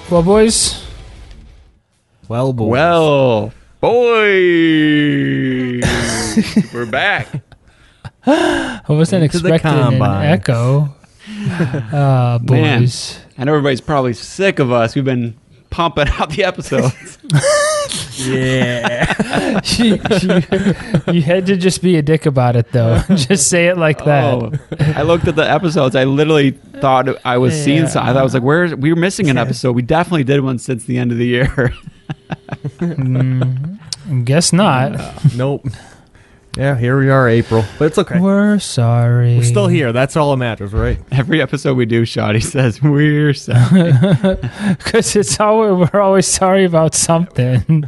Well, boys. Well, boys. Well, boys. We're back. I wasn't Into the expecting an combine. echo. Man. Boys. I know everybody's probably sick of us. We've been pumping out the episodes. Yeah. You had to just be a dick about it, though. Just say it like that. Oh, I looked at the episodes. I literally thought I was seeing something. I thought I was like, we were missing an episode. We definitely did one since the end of the year. Guess not. Nope. Yeah, here we are, April. But it's okay. We're sorry. We're still here. That's all that matters, right? Every episode we do, Shoddy says, we're sorry. Because we're always sorry about something.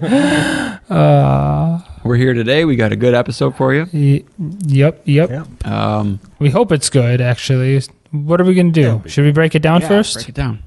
We're here today. We got a good episode for you. Yep. Yeah. We hope it's good, actually. What are we going to do? Should we break it down first? Break it down.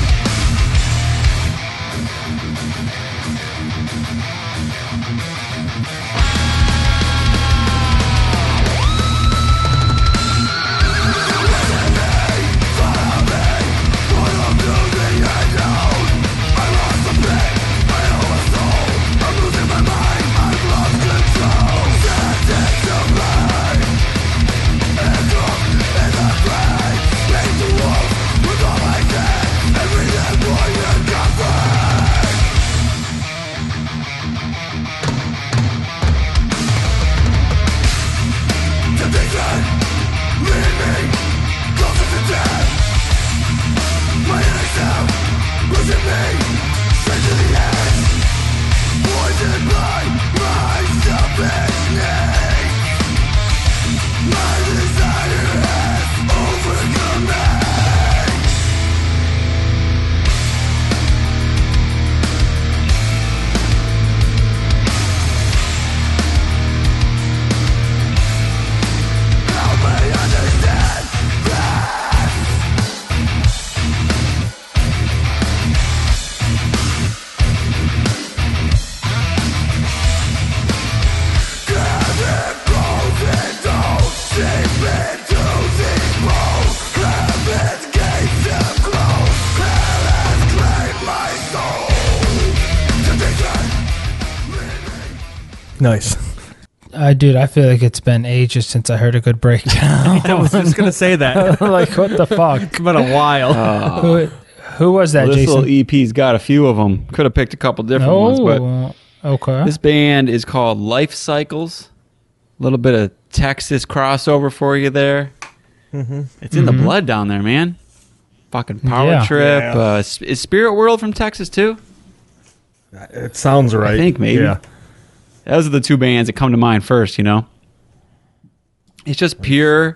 Nice. Dude, I feel like it's been ages since I heard a good breakdown. I was just going to say that. Like, what the fuck? It's been a while. Who was that, Well, this Jason? little EP's got a few of them. Could have picked a couple different ones, but okay. this band is called Life Cycles. A little bit of Texas crossover for you there. Mm-hmm. It's in the blood down there, man. Fucking Power Yeah. Trip. Yeah. Is Spirit World from Texas too? It sounds right. I think maybe. Yeah. Those are the two bands that come to mind first, you know? It's just pure,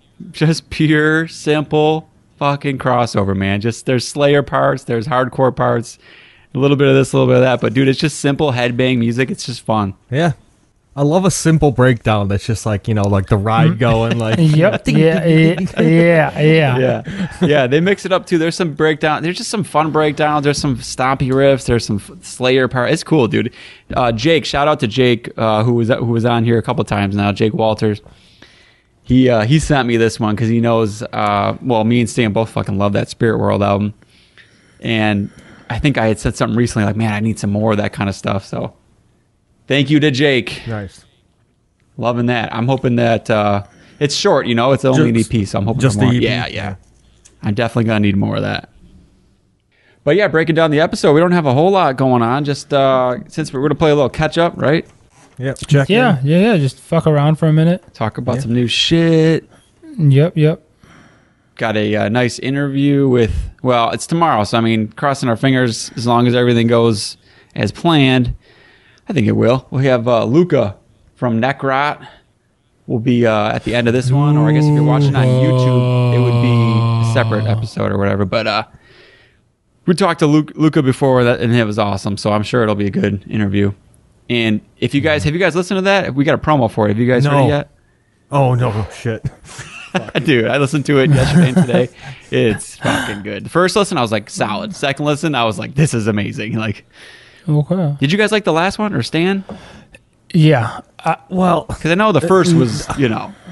simple fucking crossover, man. Just there's Slayer parts, there's hardcore parts, a little bit of this, a little bit of that. But, dude, it's just simple headbang music. It's just fun. Yeah. I love a simple breakdown that's just like, like the ride going. Like, Yep. Yeah. Yeah, they mix it up, too. There's some breakdown. There's just some fun breakdowns. There's some stompy riffs. There's some Slayer part. It's cool, dude. Jake, shout out to Jake, who was on here a couple times now, Jake Walters. He sent me this one because he knows, me and Stan both fucking love that Spirit World album. And I think I had said something recently like, man, I need some more of that kind of stuff. So thank you to Jake. nice. Loving that. I'm hoping that it's short, it's only an EP, so I'm hoping just for more. the EP? Yeah. I'm definitely going to need more of that. But yeah, breaking down the episode, we don't have a whole lot going on. Just since we're going to play a little catch up, right? Yep. Check in. Yeah. Just fuck around for a minute. Talk about some new shit. Yep. Got a nice interview with, it's tomorrow, so crossing our fingers as long as everything goes as planned. I think it will. We have Luca from Neckrot will be at the end of this one, or I guess if you're watching on YouTube, it would be a separate episode or whatever. But we talked to Luca before that, and it was awesome. So I'm sure it'll be a good interview. And if you guys have you guys listened to that? We got a promo for it. Have you guys heard it yet? Oh no, shit. Dude, I listened to it yesterday and today. It's fucking good. The first listen, I was like, solid. Second listen, I was like, this is amazing. Like, Okay. did you guys like the last one or Stan? Yeah. Well, Because I know the first was,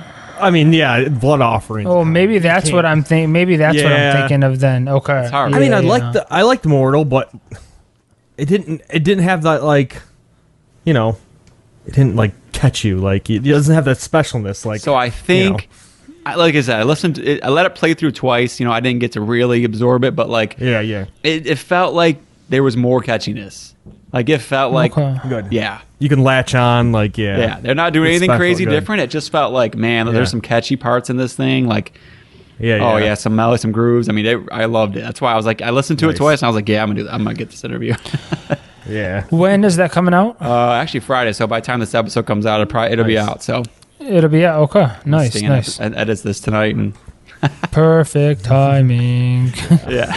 I mean, yeah, blood offerings. Oh, maybe that's what I'm thinking. Maybe that's what I'm Yeah. thinking of then. Okay. It's hard. I mean, Yeah, I liked Mortal, but it didn't have that, like, you know, it didn't like catch you. Like, it doesn't have that specialness. Like, So I think, like I said, I listened to it, I let it play through twice. You know, I didn't get to really absorb it, but like, yeah, it felt like there was more catchiness. Like it felt like, Okay. good. yeah, You can latch on, like, yeah. yeah. They're not doing It's anything special, crazy good. different. It just felt like, man, Yeah. there's some catchy parts in this thing. Like, Yeah, oh yeah, some melody, some grooves. I mean, I loved it. That's why I was like, I listened to it Nice. twice, and I was like, yeah, I'm gonna do that. I'm gonna get this interview. yeah. When is that coming out? Actually, Friday. So by the time this episode comes out, it'll be Nice. out. So It'll be out. Okay. Nice. Stan Nice. edits this tonight, and Perfect timing. yeah.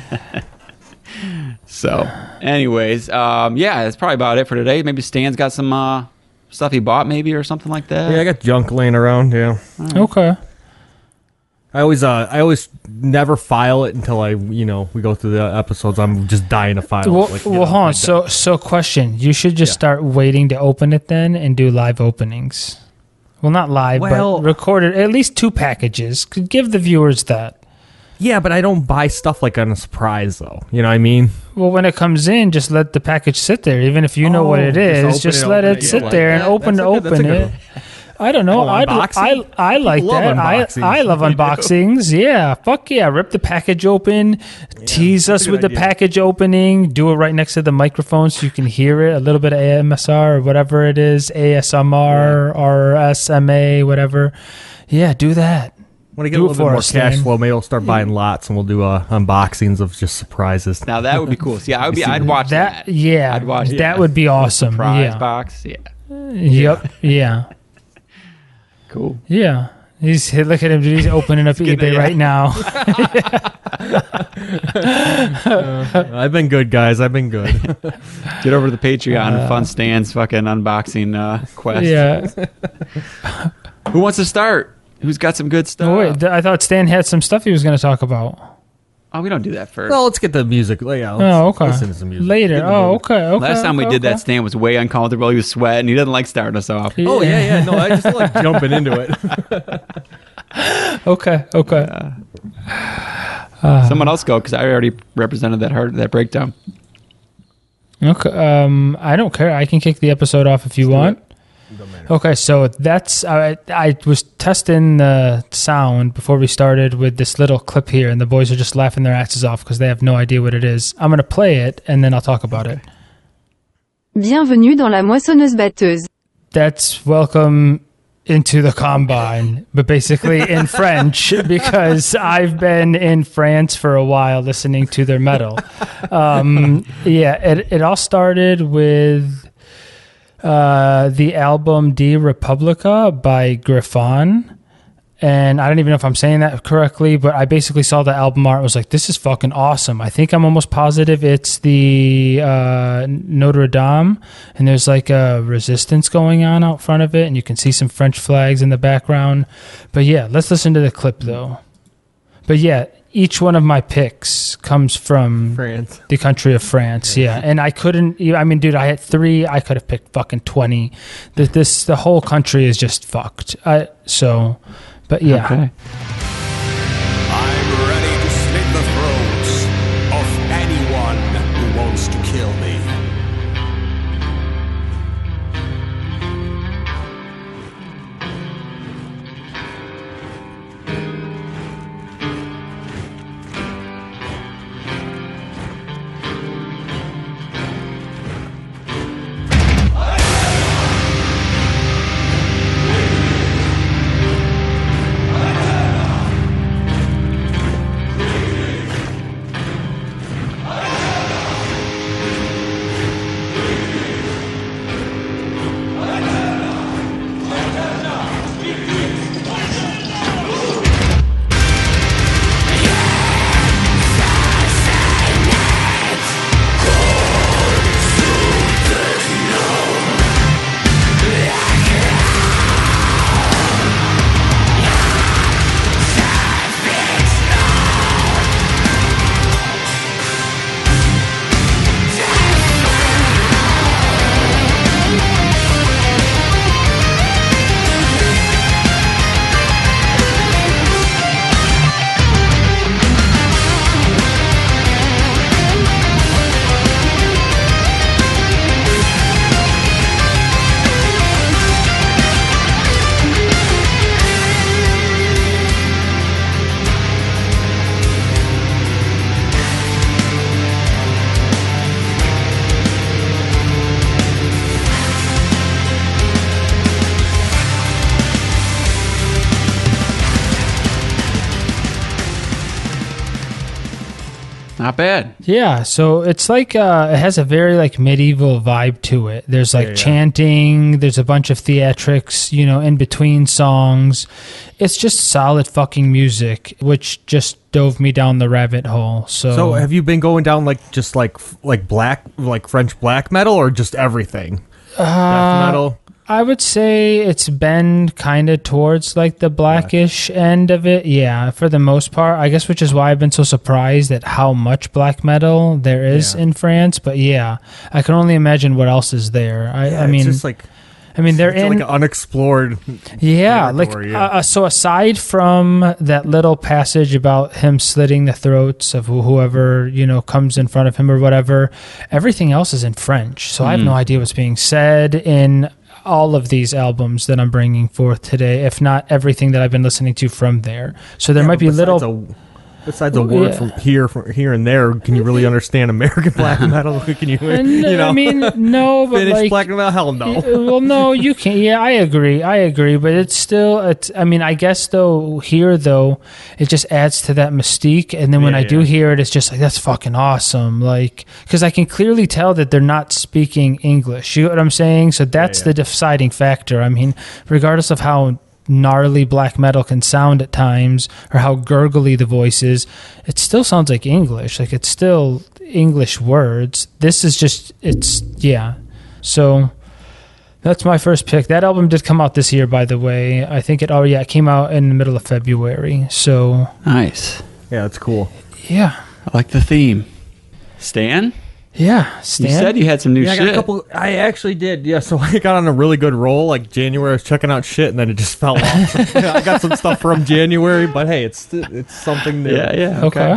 So, anyways, yeah, that's probably about it for today. Maybe Stan's got some stuff he bought, maybe, or something like that. Yeah, I got junk laying around. Yeah, Okay. I always never file it until we go through the episodes. I'm just dying to file. Well, it. hold on. So question. You should just start waiting to open it then and do live openings. Well, not live, Well- but recorded. At least 2 packages. Could give the viewers that. yeah, but I don't buy stuff like on a surprise though. You know what I mean? Well, when it comes in, just let the package sit there. Even if you know what it is, just let it sit there and open it. I don't know. Oh, unboxing? I like People love that. unboxings. I love They do. unboxings. Yeah, fuck yeah. Rip the package open, tease that's us a with good the idea. package opening, do it right next to the microphone so you can hear it, a little bit of AMSR or whatever it is, ASMR or SMA, whatever. Yeah, do that. When I get Do a it little for bit more us, cash Stan. flow, maybe I'll start buying lots and we'll do unboxings of just surprises. Now that would be cool. See, I'd watch that. Yeah, I'd watch that would be awesome. Prize Yeah. box. Yeah. Yep. Yeah. Cool. Yeah. Look at him. He's opening up getting eBay it, right now. I've been good, guys. I've been good. Get over to the Patreon. Fun Stan's fucking unboxing quest. Yeah. Who wants to start? Who's got some good stuff? Oh, wait, I thought Stan had some stuff he was going to talk about. Oh, we don't do that first. Well, let's get the music. Yeah, Oh, okay. Listen to some music. Later. Get in the Oh, mood. okay. Okay. Last time we did that, Stan was way uncomfortable. He was sweating. He doesn't like starting us off. Oh yeah. No, I just like jumping into it. Okay. Okay. Someone else go because I already represented that breakdown. Okay. I don't care. I can kick the episode off if you want. Okay, so that's I was testing the sound before we started with this little clip here, and the boys are just laughing their asses off because they have no idea what it is. I'm gonna play it and then I'll talk about it. Bienvenue dans la moissonneuse batteuse. That's welcome into the combine, but basically in French because I've been in France for a while listening to their metal. It all started with the album De Republica by Griffon. And I don't even know if I'm saying that correctly, but I basically saw the album art and was like, this is fucking awesome. I think I'm almost positive it's the Notre Dame, and there's like a resistance going on out front of it, and you can see some French flags in the background. But yeah, let's listen to the clip though. But yeah, each one of my picks comes from France. the country of France. Yeah. And I couldn't, I mean, dude, I had 3. I could have picked fucking 20. The whole country is just fucked. But yeah. Okay. I'm ready to slit the throats of anyone who wants to kill me. Not bad. Yeah, so it's like it has a very like medieval vibe to it. There's like chanting, there's a bunch of theatrics, in between songs. It's just solid fucking music, which just dove me down the rabbit hole. So have you been going down just like French black metal or just everything? Death metal? I would say it's been kind of towards like the blackish end of it. Yeah, for the most part. I guess which is why I've been so surprised at how much black metal there is in France. But yeah, I can only imagine what else is there. I mean, it's just like, they're in like unexplored. Yeah, territory, so aside from that little passage about him slitting the throats of whoever comes in front of him or whatever, everything else is in French. So I have no idea what's being said in all of these albums that I'm bringing forth today, if not everything that I've been listening to from there. So there might be besides a word from here and there, can you really understand American black metal? Can you? I mean, no, but Finnish like, black metal? Hell no. Well, no, you can't. Yeah, I agree, but it's still. I mean, I guess though it just adds to that mystique. And then when I do hear it, it's just like that's fucking awesome. Like, because I can clearly tell that they're not speaking English. You know what I'm saying? So that's the deciding factor. I mean, regardless of how gnarly black metal can sound at times or how gurgly the voice is, it still sounds like English. Like it's still English words. This is just so that's my first pick. That album did come out this year, by the way. I think it came out in the middle of February. So nice. Yeah, that's cool. Yeah, I like the theme. Stan? Yeah, Stan. You said you had some new shit. I got a couple. I actually did. Yeah, so I got on a really good roll. Like January, I was checking out shit, and then it just fell off. I got some stuff from January, but hey, it's something new. Yeah. Okay.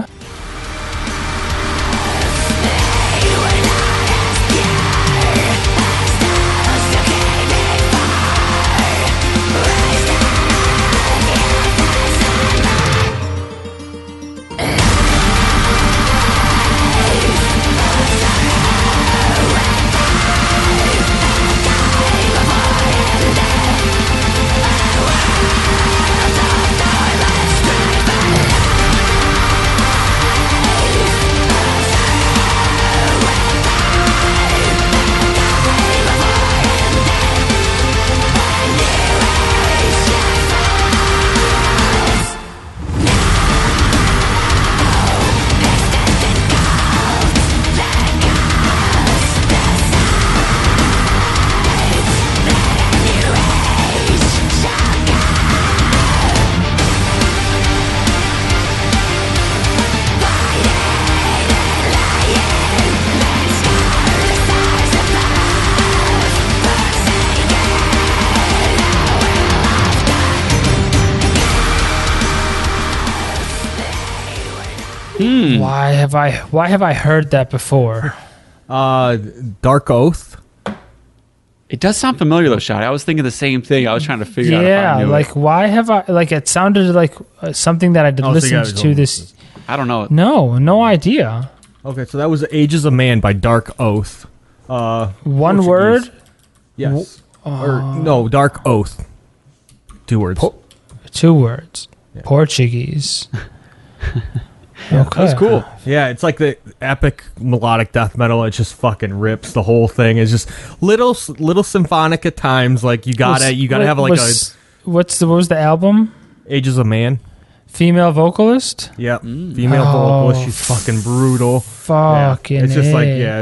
Why have I heard that before? Dark Oath. It does sound familiar though, Shot. I was thinking the same thing. I was trying to figure out if I knew it. Why have I it sounded like something that I did listen to this. I don't know. No idea. Okay, so that was Ages of Man by Dark Oath. One Portuguese. word? Yes. Or no, Dark Oath. 2 words. 2 words. Yeah. Portuguese. Okay. That's cool. Yeah, it's like the epic melodic death metal. It just fucking rips. The whole thing is just little symphonic at times. Like you gotta have like what was the album? Ages of Man. Female vocalist. Yep. Female vocalist. She's fucking brutal. Fucking. It's just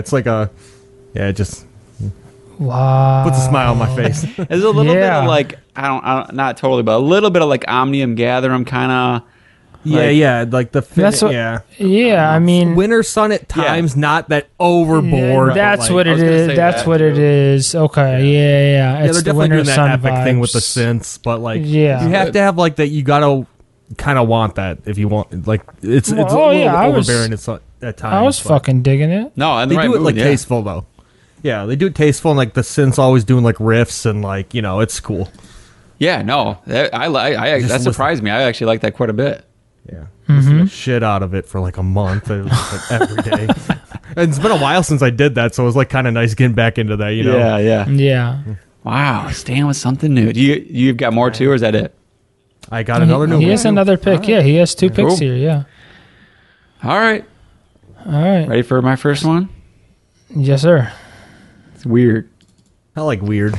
it just. Wow. Puts a smile on my face. There's a little bit of like I don't not totally, but a little bit of like Omnium Gatherum kind of. Like the I mean, Winter Sun at times, not that overboard. That's what it is. That's what it is. Okay, yeah. It's they're definitely doing that epic thing with the synths, but you have to have like that. You gotta kind of want that if you want. Like it's a little bit overbearing at times. I was fucking digging it. No, and they do it like tasteful though. Yeah, they do it tasteful, and like the synths always doing like riffs and like it's cool. Yeah, no, that surprised me. I actually like that quite a bit. Yeah, listen to shit out of it for like a month. It was like every day. And it's been a while since I did that, so it was like kind of nice getting back into that. Yeah. Wow, staying with something new. You've got more too, or is that it? I got another new. He has another pick. Right. Yeah, he has 2 picks here. Yeah. All right. All right. Ready for my first one? Yes, sir. It's weird. I like weird.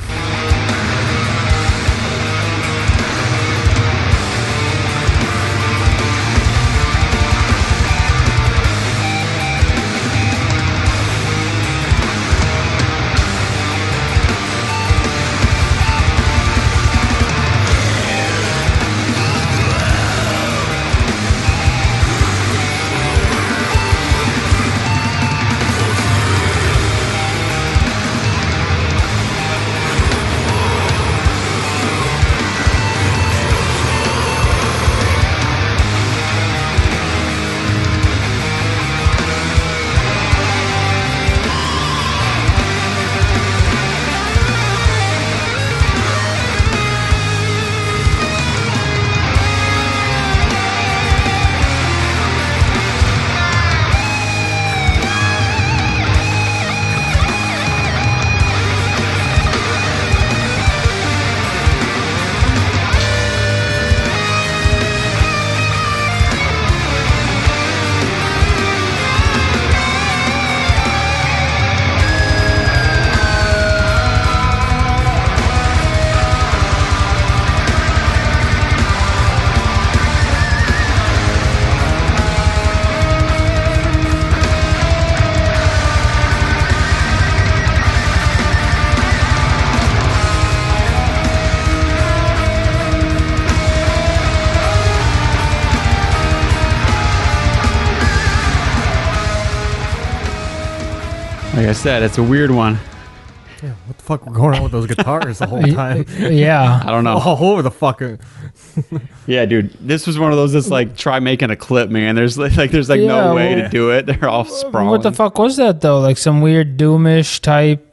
Like I said, it's a weird one. Yeah, what the fuck? We're going on with those guitars the whole time. Yeah. I don't know. All over the fucking. Yeah, dude, this was one of those that's like try making a clip, man. There's like Yeah, no way well, to do it. They're all sprawling. What the fuck was that though? Like some weird doomish type.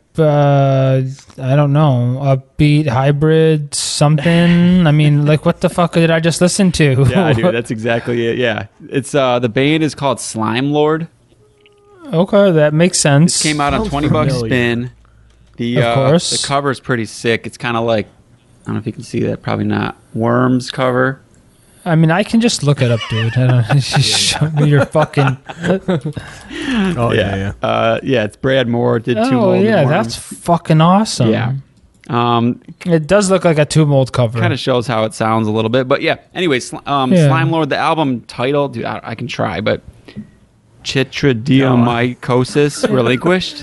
I don't know, upbeat hybrid something. I mean, like what the fuck did I just listen to? Yeah, dude, that's exactly it. Yeah, it's the band is called Slime Lord. Okay, that makes sense. This came out on Sounds $20 familiar. spin. Of course. The cover is pretty sick. It's kind of like, I don't know if you can see that. Probably not. Worms cover. I mean, I can just look it up, dude. I don't, just show me your fucking. Oh yeah. Yeah, it's Brad Moore. Did Two Oh Mold yeah, Worms. that's fucking awesome. Yeah. It does look like a Two Mold cover. Kind of shows how it sounds a little bit. But yeah, anyway, Slime Lord, the album title, dude, I can try, but Chytridiomycosis Relinquished.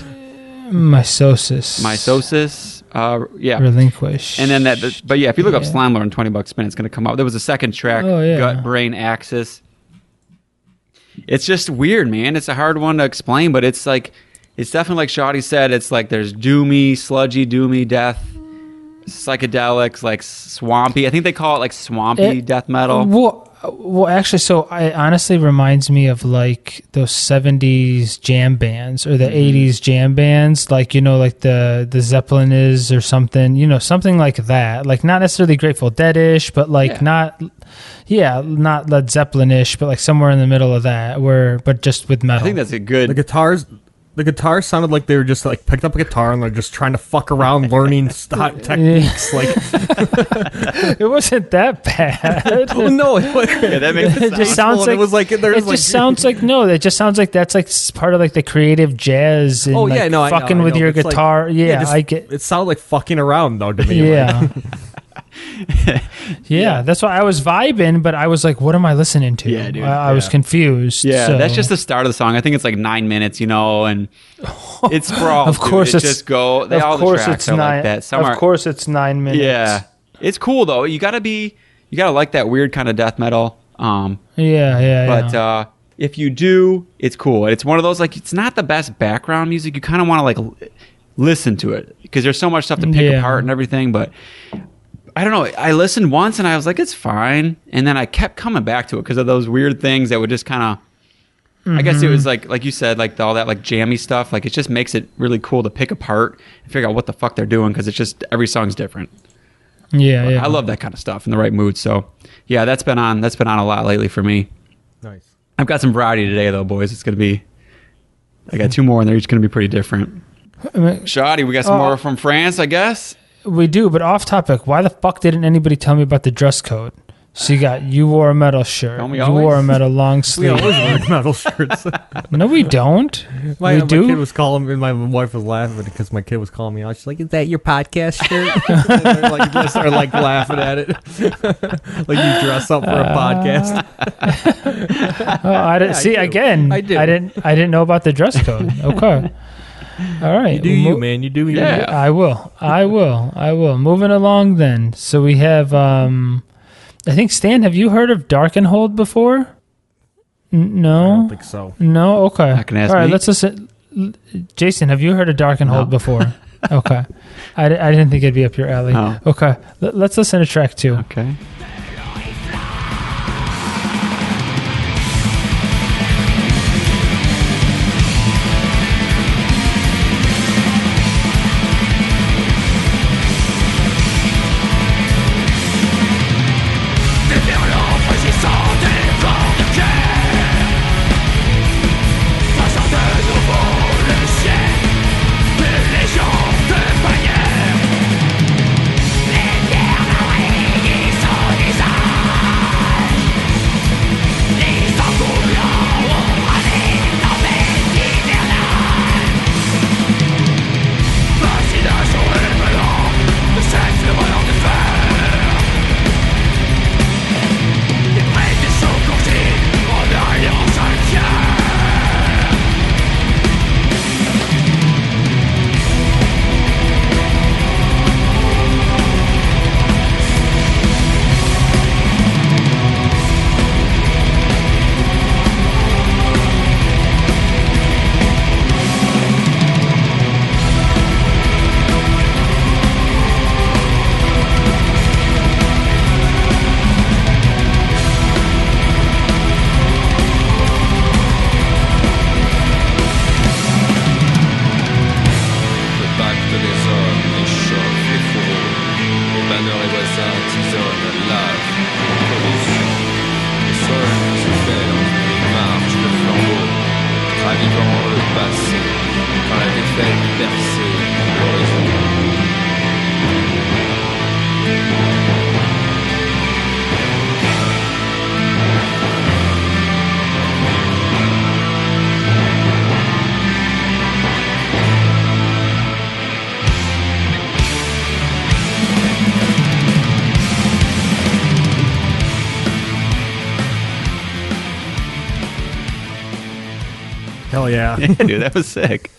Mysosis. Yeah. Relinquish. And then but yeah, if you look up Slime Lord and $20 spin, it's going to come up. There was a second track, Oh, yeah. Gut Brain Axis. It's just weird, man. It's a hard one to explain, but it's like, it's definitely like Shoddy said. It's like there's doomy, sludgy, doomy death, psychedelics, like swampy. I think they call it like swampy death metal. Well, actually, so it honestly reminds me of like those 70s jam bands or the 80s jam bands, like, you know, like the Zeppelin is or something, you know, something like that. Like not necessarily Grateful Dead-ish, but like not Led Zeppelin-ish, but like somewhere in the middle of that, but just with metal. I think that's a good. The guitars sounded like they were just like picked up a guitar and they're just trying to fuck around learning techniques. Like it wasn't that bad. oh no, yeah, that makes It just sounds like it was like it just sounds like it just sounds like that's like part of like the creative jazz and Oh yeah, like no, fucking I know. with your It's like- guitar. just- I get. It sounded like fucking around though to me. Yeah. Yeah, that's why I was vibing, but I was like, what am I listening to? Yeah, dude. I was confused. Yeah, so. that's just the start of the song. I think it's like 9 minutes, you know, and it's sprawled. Of course, dude. it's just go. Of All the course, tracks it's are 9. like that. Some Of are, course, it's 9 minutes. yeah, it's cool though. You gotta like that weird kind of death metal. Yeah. But if you do, it's cool. It's one of those like it's not the best background music. You kind of want to like listen to it because there's so much stuff to pick apart and everything. But I don't know. I listened once and I was like, it's fine. And then I kept coming back to it because of those weird things that would just kind of. I guess it was like you said, like all that like jammy stuff. Like it just makes it really cool to pick apart and figure out what the fuck they're doing because it's just every song's different. Yeah. I love that kind of stuff in the right mood. So yeah, that's been on a lot lately for me. Nice. I've got some variety today though, boys. It's gonna be. I got 2 more and they're each gonna be pretty different. Shoddy, we got some more from France, I guess. We do, but off topic. Why the fuck didn't anybody tell me about the dress code? So you got You Wore a Metal Shirt. Don't we You always? Wore a Metal Long We Sleeve. always wear metal shirts. No, we don't. My we kid do. was calling me, my wife was laughing because my kid was calling me out. She's like, "Is that your podcast shirt?" And they're like, they started like laughing at it, like you dress up for a podcast. Oh, I didn't see do. again. I do. I didn't know about the dress code. Okay. All right. You do you, man. You do you. Yeah. I will. Moving along then. So we have I think Stan, have you heard of Darkenhold before? I No. don't think so. No, okay. Not gonna ask All right, me. let's listen. Jason, have you heard of Darkenhold No. before? Okay. I didn't think it'd be up your alley. No. Okay. Let's listen to track 2. Okay. Hell yeah. Yeah, dude, that was sick.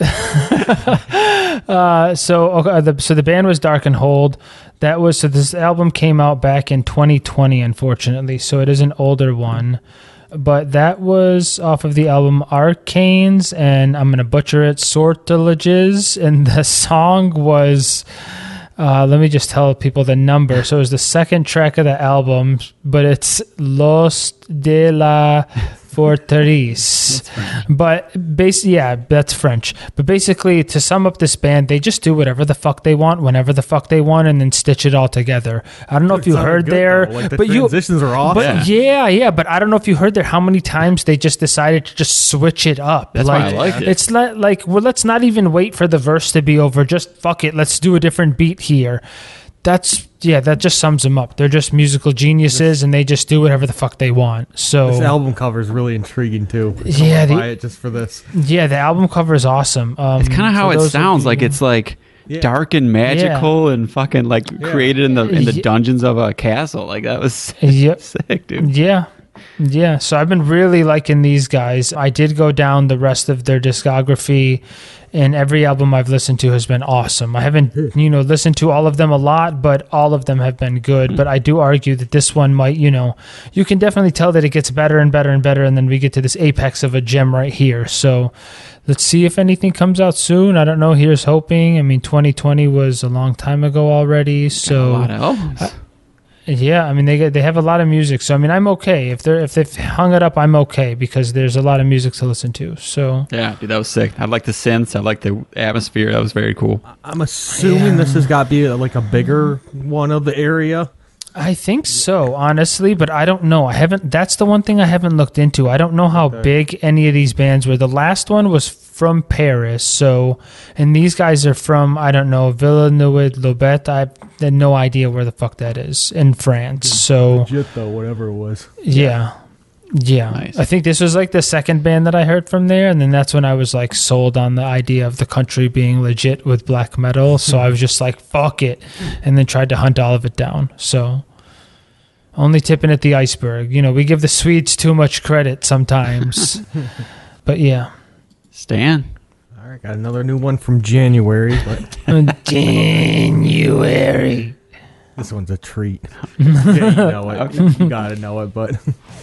So the band was Darkenhold. So this album came out back in 2020, unfortunately. So it is an older one. But that was off of the album Arcanes, and I'm going to butcher it, Sortileges. And the song was, let me just tell people the number. So it was the second track of the album, but it's Los de la Forteresse. But basically, yeah, that's French. But basically, to sum up this band, they just do whatever the fuck they want, whenever the fuck they want, and then stitch it all together. I don't know if you Sounded heard good, there, though. Like, the but transitions are awesome. But yeah, but I don't know if you heard there how many times they just decided to just switch it up. That's why I liked it. It's not like, well, let's not even wait for the verse to be over. Just fuck it. Let's do a different beat here. That just sums them up. They're just musical geniuses, and they just do whatever the fuck they want. So This album cover is really intriguing too. Yeah, buy it just for this. yeah, the album cover is awesome. It's kind of how for it those of sounds. you- Like it's like Yeah. dark and magical and fucking like created in the Yeah. dungeons of a castle. Like that was Yep. sick, dude. Yeah. So I've been really liking these guys. I did go down the rest of their discography, and every album I've listened to has been awesome. I haven't, listened to all of them a lot, but all of them have been good. But I do argue that this one might, you can definitely tell that it gets better and better and better, and then we get to this apex of a gem right here. So let's see if anything comes out soon. I don't know. Here's hoping. I mean, 2020 was a long time ago already. So A lot of albums. yeah, I mean they have a lot of music, so I mean I'm okay if they've hung it up. I'm okay because there's a lot of music to listen to. So Yeah, dude, that was sick. I like the synths. I like the atmosphere. That was very cool. I'm assuming this has got to be like a bigger one of the area. I think so, honestly, but I don't know. That's the one thing I haven't looked into. I don't know how big any of these bands were. The last one was from Paris. So, and these guys are from, I don't know, Villeneuve-Loubet. I had no idea where the fuck that is in France. So, Legit though, whatever it was. yeah. Nice. I think this was like the second band that I heard from there, and then that's when I was like sold on the idea of the country being legit with black metal. So I was just like, fuck it, and then tried to hunt all of it down. So only tipping at the iceberg. You know, we give the Swedes too much credit sometimes. But yeah. Stan. All right, got another new one from January, but January. this one's a treat. Yeah, you know it. You gotta know it, but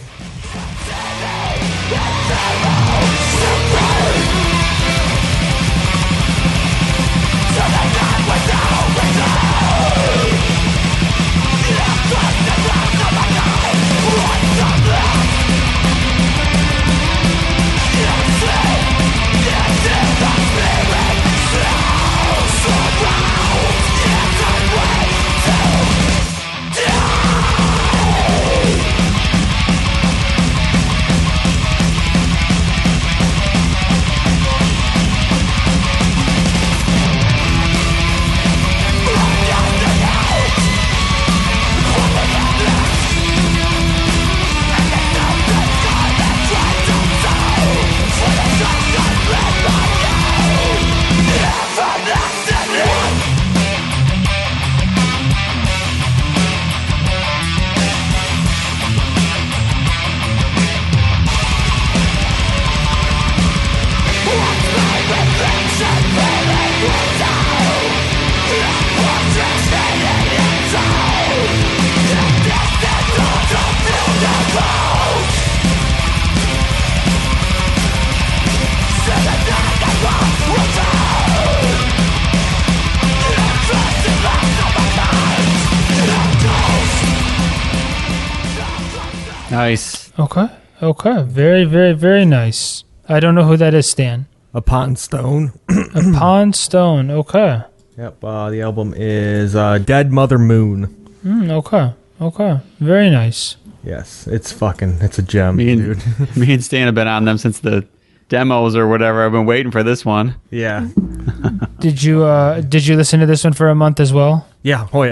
Nice. Okay. Very, very, very nice. I don't know who that is, Stan. Upon Stone. Upon Stone. Okay. Yep, the album is Dead Mother Moon. Okay. Very nice. Yes, it's a gem, Me dude. and, me and Stan have been on them since the demos or whatever. I've been waiting for this one. Yeah. Did you listen to this one for a month as well? Yeah. Oh,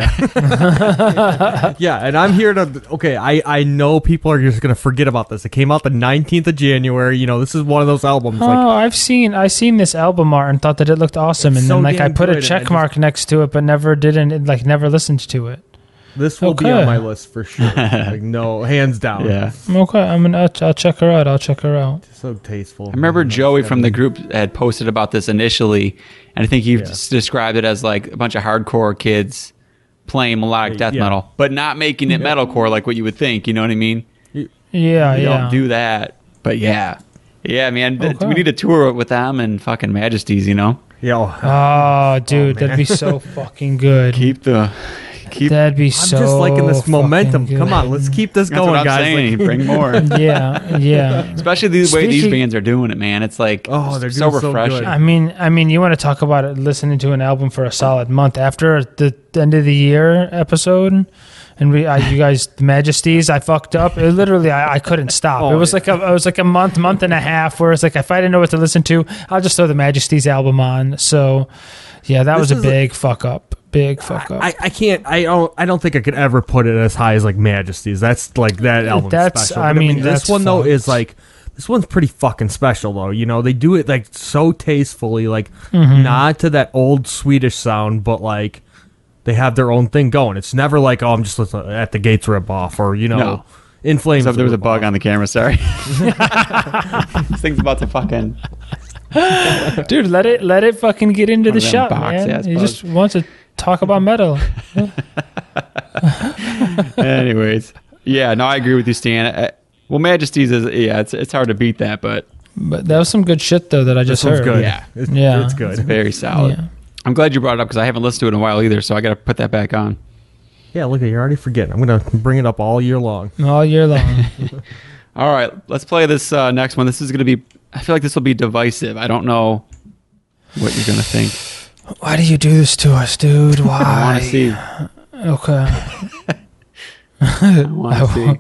yeah. Yeah, and I'm here to... Okay, I know people are just going to forget about this. It came out the 19th of January. You know, this is one of those albums. Oh, Like, I seen this album art and thought that it looked awesome, It's and so then like I damn put good, a and I check just- mark next to it, but never listened to it. this will be Okay. on my list for sure. Like, no, hands down. Yeah. Okay, I'll check her out. So tasteful. I remember Joey from the group had posted about this initially, and I think he just described it as like a bunch of hardcore kids playing melodic death Yeah. metal, but not making it metalcore like what you would think. You know what I mean? Yeah, They yeah. don't do that. But yeah, man, Okay. we need a tour with them and fucking Majesties. You know, Yo, Oh, dude, man. that'd be so fucking good. That's That'd be I'm so. just liking this momentum. fucking Come on, good. let's keep this going, what I'm guys. saying. Like- Bring more. Yeah. Especially the way these Speaking- bands are doing it, man. It's like Oh, they're so doing so refreshing. good. I mean, you want to talk about it, listening to an album for a solid month after the end of the year episode, and you guys, the Majesties, I fucked up. It literally, I couldn't stop. Oh, it was like a month and a half where it's like if I didn't know what to listen to, I'll just throw the Majesties album on. So, yeah, that was a is big fuck up. Big fuck up. I can't. I don't think I could ever put it as high as like Majesties. That's like that album. That's- special. I But, mean, this that's one though fucked. is like this one's pretty fucking special though. You know, they do it like so tastefully, like Mm-hmm. not to that old Swedish sound, but like they have their own thing going. It's never like, oh, I'm just listening at the Gates rip off or you know, No. In Flames. So there was a rip bug off. on the camera. Sorry. This thing's about to fucking. Dude, let it fucking get into One the of them shot, man. box-ass He bugs. just wants to talk about metal. Anyways, yeah, no, I agree with you, Stan. Well, Majesties is it's hard to beat that, but But that was some good shit though that I just This one's heard. good. Yeah. Yeah. It's good. it's very solid. Yeah. I'm glad you brought it up because I haven't listened to it in a while either, so I got to put that back on. Yeah, look, you're already forgetting. I'm gonna bring it up all year long. All year long. All right, let's play this next one. This is going to be. I feel like this will be divisive. I don't know what you're going to think. Why do you do this to us, dude? Why? I want to see. Okay. I want to see.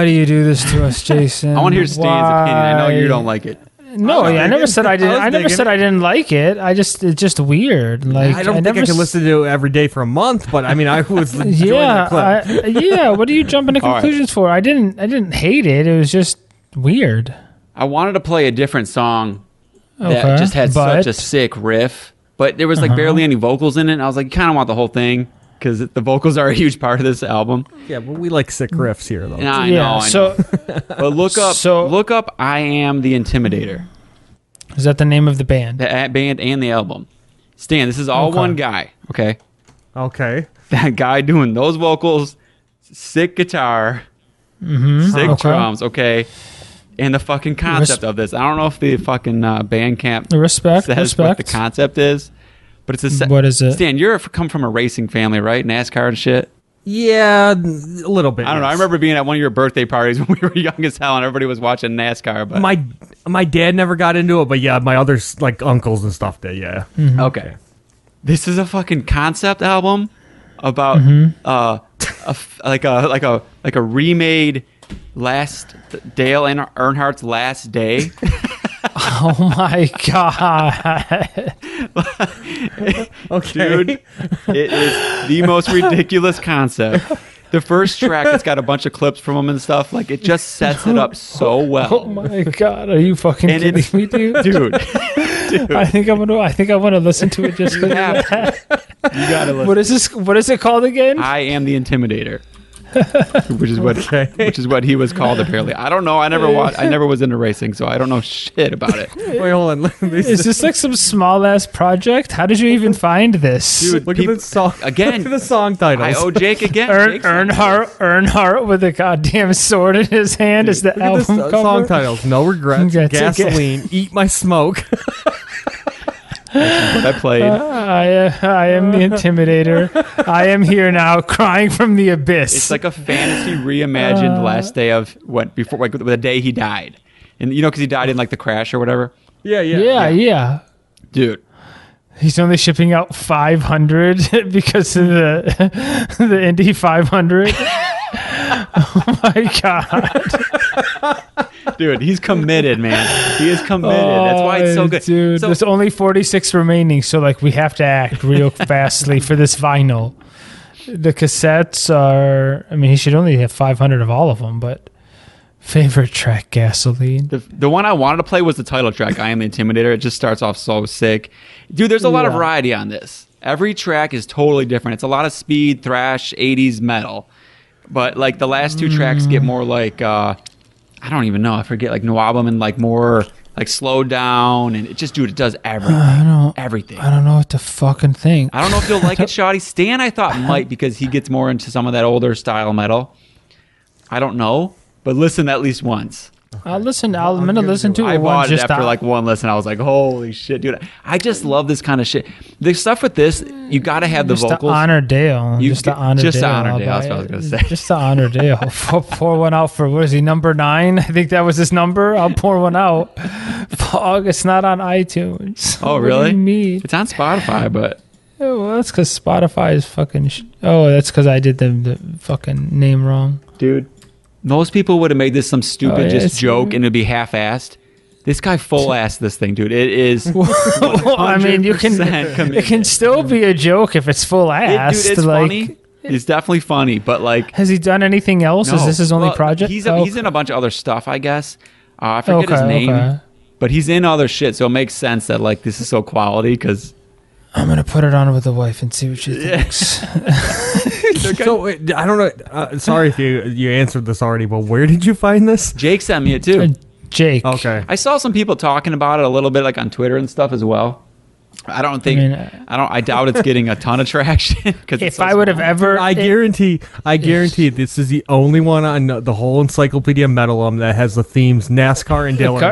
do you do this to us, Jason? I want to hear Stan's opinion. I know you don't like it. No, I never said I didn't. I never digging said I didn't like it. It's just weird. Like I don't think I can listen to it every day for a month, but I mean, I was enjoying the clip. Yeah. What are you jumping to All right. conclusions for? I didn't hate it. It was just weird. I wanted to play a different song that Okay, just had but- such a sick riff, but there was like barely any vocals in it. And I was like, you kind of want the whole thing because the vocals are a huge part of this album. Yeah, but we like sick riffs here, though. And I Yeah. know. I know. So But look up I Am the Intimidator, is that the name of the band? the band and the album. Stan, this is all Okay. one guy, okay? Okay. That guy doing those vocals, sick guitar, sick Okay. drums, okay? And the fucking concept of this. I don't know if the fucking Bandcamp Respect. says what the concept is, but it's a What is it? Stan, you're come from a racing family, right? NASCAR and shit. Yeah, a little bit. I don't know. I yes. remember being at one of your birthday parties when we were young as hell, and everybody was watching NASCAR. But My dad never got into it, but yeah, my other like uncles and stuff did. Yeah. okay, this is a fucking concept album about like a remade Dale Earnhardt's Last Day. Oh my god! Okay. Dude, it is the most ridiculous concept. The first track, it's got a bunch of clips from him and stuff. Like, it just sets it up so Oh well. my god! Are you fucking And kidding it's- me, dude? Dude, I think I want to listen to it just you because. have to. You gotta listen. What is this? What is it called again? I Am the Intimidator. which is what he was called apparently. I don't know. I never was into racing, so I don't know shit about it. Wait, hold on. Is this like some small ass project? How did you even find this? Dude, Look at the song. Again, Look at the song titles. I owe Jake again. Jake's- Earnhardt with a goddamn sword in his hand is the Look at album the cover. song titles. No regrets. Okay, it's okay. Gasoline. Eat my smoke. I played. I am the Intimidator. I am here now, crying from the abyss. It's like a fantasy reimagined last day of before like the day he died, and because he died in like the crash or whatever. yeah. Dude, He's only shipping out 500 because of the Indy 500. Oh my god. Dude, he's committed, man. He is committed. That's why it's so good. Dude, So- there's only 46 remaining, so like we have to act real fastly for this vinyl. The cassettes are, I mean, he should only have 500 of all of them, but favorite track, Gasoline. the one I wanted to play was the title track, I Am the Intimidator. It just starts off so sick. Dude, there's a lot of Yeah. variety on this. Every track is totally different. It's a lot of speed, thrash, 80s metal. But like the last two tracks get more like, I don't even know. I forget, like Nwabam and like more like slowed down. And it just, dude, it does everything. Everything. I don't know what to fucking think. I don't know if you'll like it, Shoddy. Stan, I thought might because he gets more into some of that older style metal. I don't know, but listen at least once. I'm gonna listen to I it bought once it just after like one listen. I was like, holy shit, dude. I just love this kind of shit. The stuff with this, you got to have the just vocals. to honor Dale. You Just to get- honor just to Dale. honor I'll Dale, that's buy what I was it. gonna say. Just to honor Dale. Pour one out for, what is he, number 9? I think that was his number. I'll pour one out. Fog, it's not on iTunes. Oh, What do really? you mean? It's on Spotify, but Oh, well, that's because Spotify is fucking. That's because I did the fucking name wrong. dude, most people would have made this some stupid Oh, yeah, just it's- joke and it'd be half-assed. This guy full-assed this thing, dude. It is. Well, I mean, you can. 100% It committed. can still be a joke if it's full ass. Dude, it's like, funny. It's definitely funny, but like. has he done anything else? Is No. this his only Well, project? He's Oh, he's in a bunch of other stuff, I guess. I forget his Okay, name, okay. but he's in other shit, so it makes sense that like this is so quality because I'm gonna put it on with the wife and see what she thinks. So wait, I don't know. Sorry if you answered this already, but where did you find this? Jake sent me it too. Jake. Okay. I saw some people talking about it a little bit, like on Twitter and stuff as well. I don't think I doubt it's getting a ton of traction. Because If I would have ever, I guarantee this is the only one on the whole Encyclopedia Metalum that has the themes NASCAR and Dale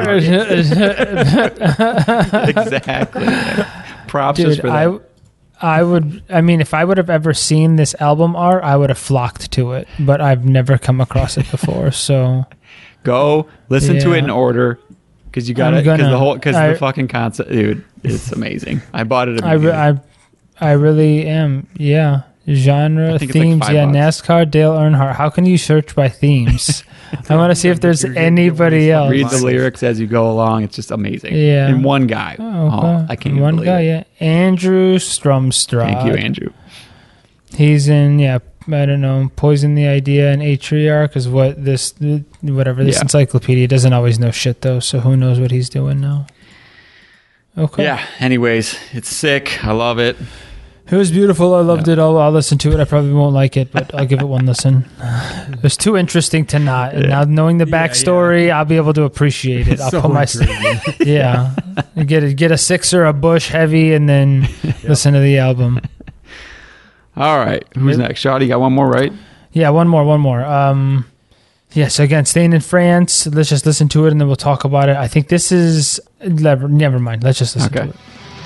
Earnhardt. exactly. Props just dude, for that. I would. I mean, if I would have ever seen this album art, I would have flocked to it. But I've never come across it before. So Go listen to Yeah. it in order because you got I'm it because gonna- the fucking concept, dude. It's amazing. I bought it. I really am. Yeah. Genre, I think it's like themes. Yeah, $5. NASCAR, Dale Earnhardt. How can you search by themes? I want to see if there's anybody else. Read the lyrics as you go along. It's just amazing. Yeah. And one guy. Oh, okay. I can't even One believe guy, it. yeah. Andrew Strumstrad. Thank you, Andrew. He's in, I don't know, Poison the Idea and Atriarch is what this encyclopedia doesn't always know shit though, so who knows what he's doing now. Okay. Yeah. Anyways, it's sick. I love it. It was beautiful. I loved it. I'll listen to it. I probably won't like it, but I'll give it one listen. It's too interesting to not. And now knowing the backstory, I'll be able to appreciate it. I'll So put my intriguing. get a Sixer, a Bush heavy, and then listen to the album. All right. Who's next? Shawty, you got one more, right? Yeah, one more. So again, staying in France. Let's just listen to it, and then we'll talk about it. I think this is never mind. Let's just listen to it.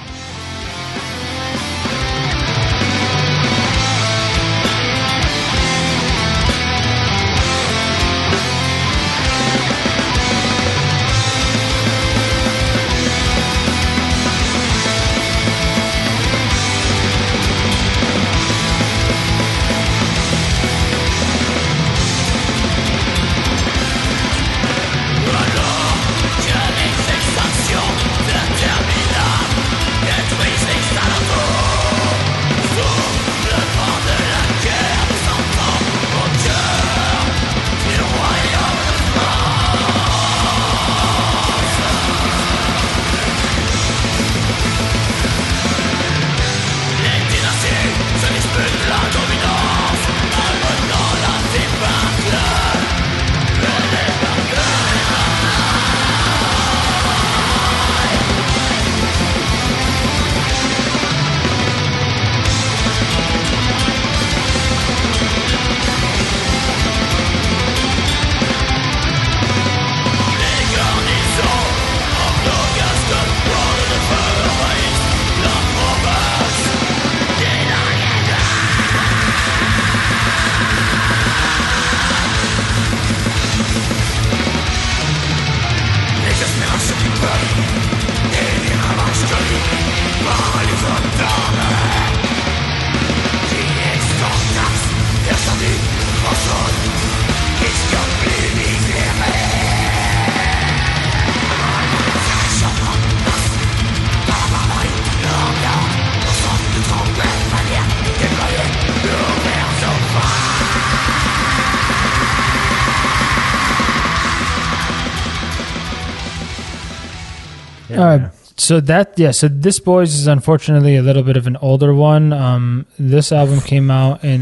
All right. So this Boys is unfortunately a little bit of an older one. This album came out in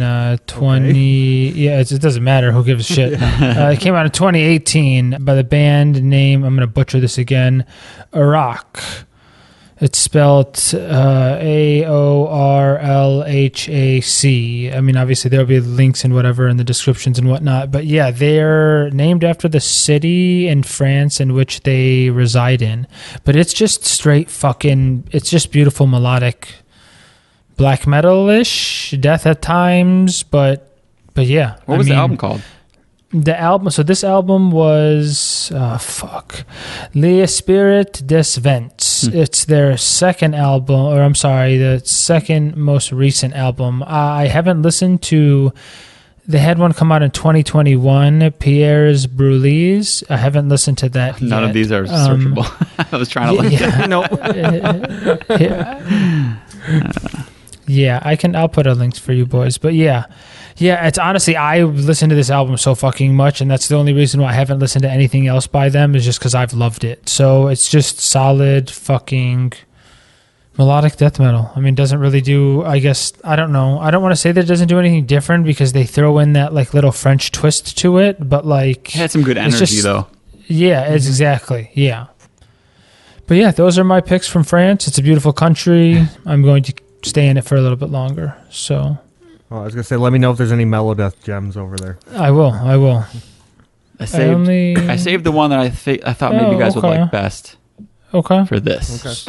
20. Yeah, it doesn't matter. Who gives a shit? It came out in 2018 by the band name. I'm gonna butcher this again. Iraq. It's spelled AORLHAC. I mean, obviously there'll be links and whatever in the descriptions and whatnot. But yeah, they're named after the city in France in which they reside in. But it's just straight fucking. It's just beautiful melodic black metal-ish, death at times. But yeah. What was the album called? The album. So this album was L'Esprit des Vents. It's their second album, or I'm sorry, the second most recent album. I haven't listened to. They had one come out in 2021, Pierre's Brûlés. I haven't listened to that. None yet. of these are searchable. I was trying to look. Yeah, I'll put a links for you boys. But yeah, it's honestly, I listened to this album so fucking much, and that's the only reason why I haven't listened to anything else by them is just because I've loved it. So it's just solid fucking melodic death metal. I mean, doesn't really do, I guess, I don't know. I don't want to say that it doesn't do anything different because they throw in that like little French twist to it, but like... It had some good energy though. Yeah, it's exactly, yeah. But yeah, those are my picks from France. It's a beautiful country. I'm going to stay in it for a little bit longer, so... Oh, I was gonna say, let me know if there's any Melodeath gems over there. I will. I saved the one that I thought maybe you guys would like best. Okay. For this. Okay.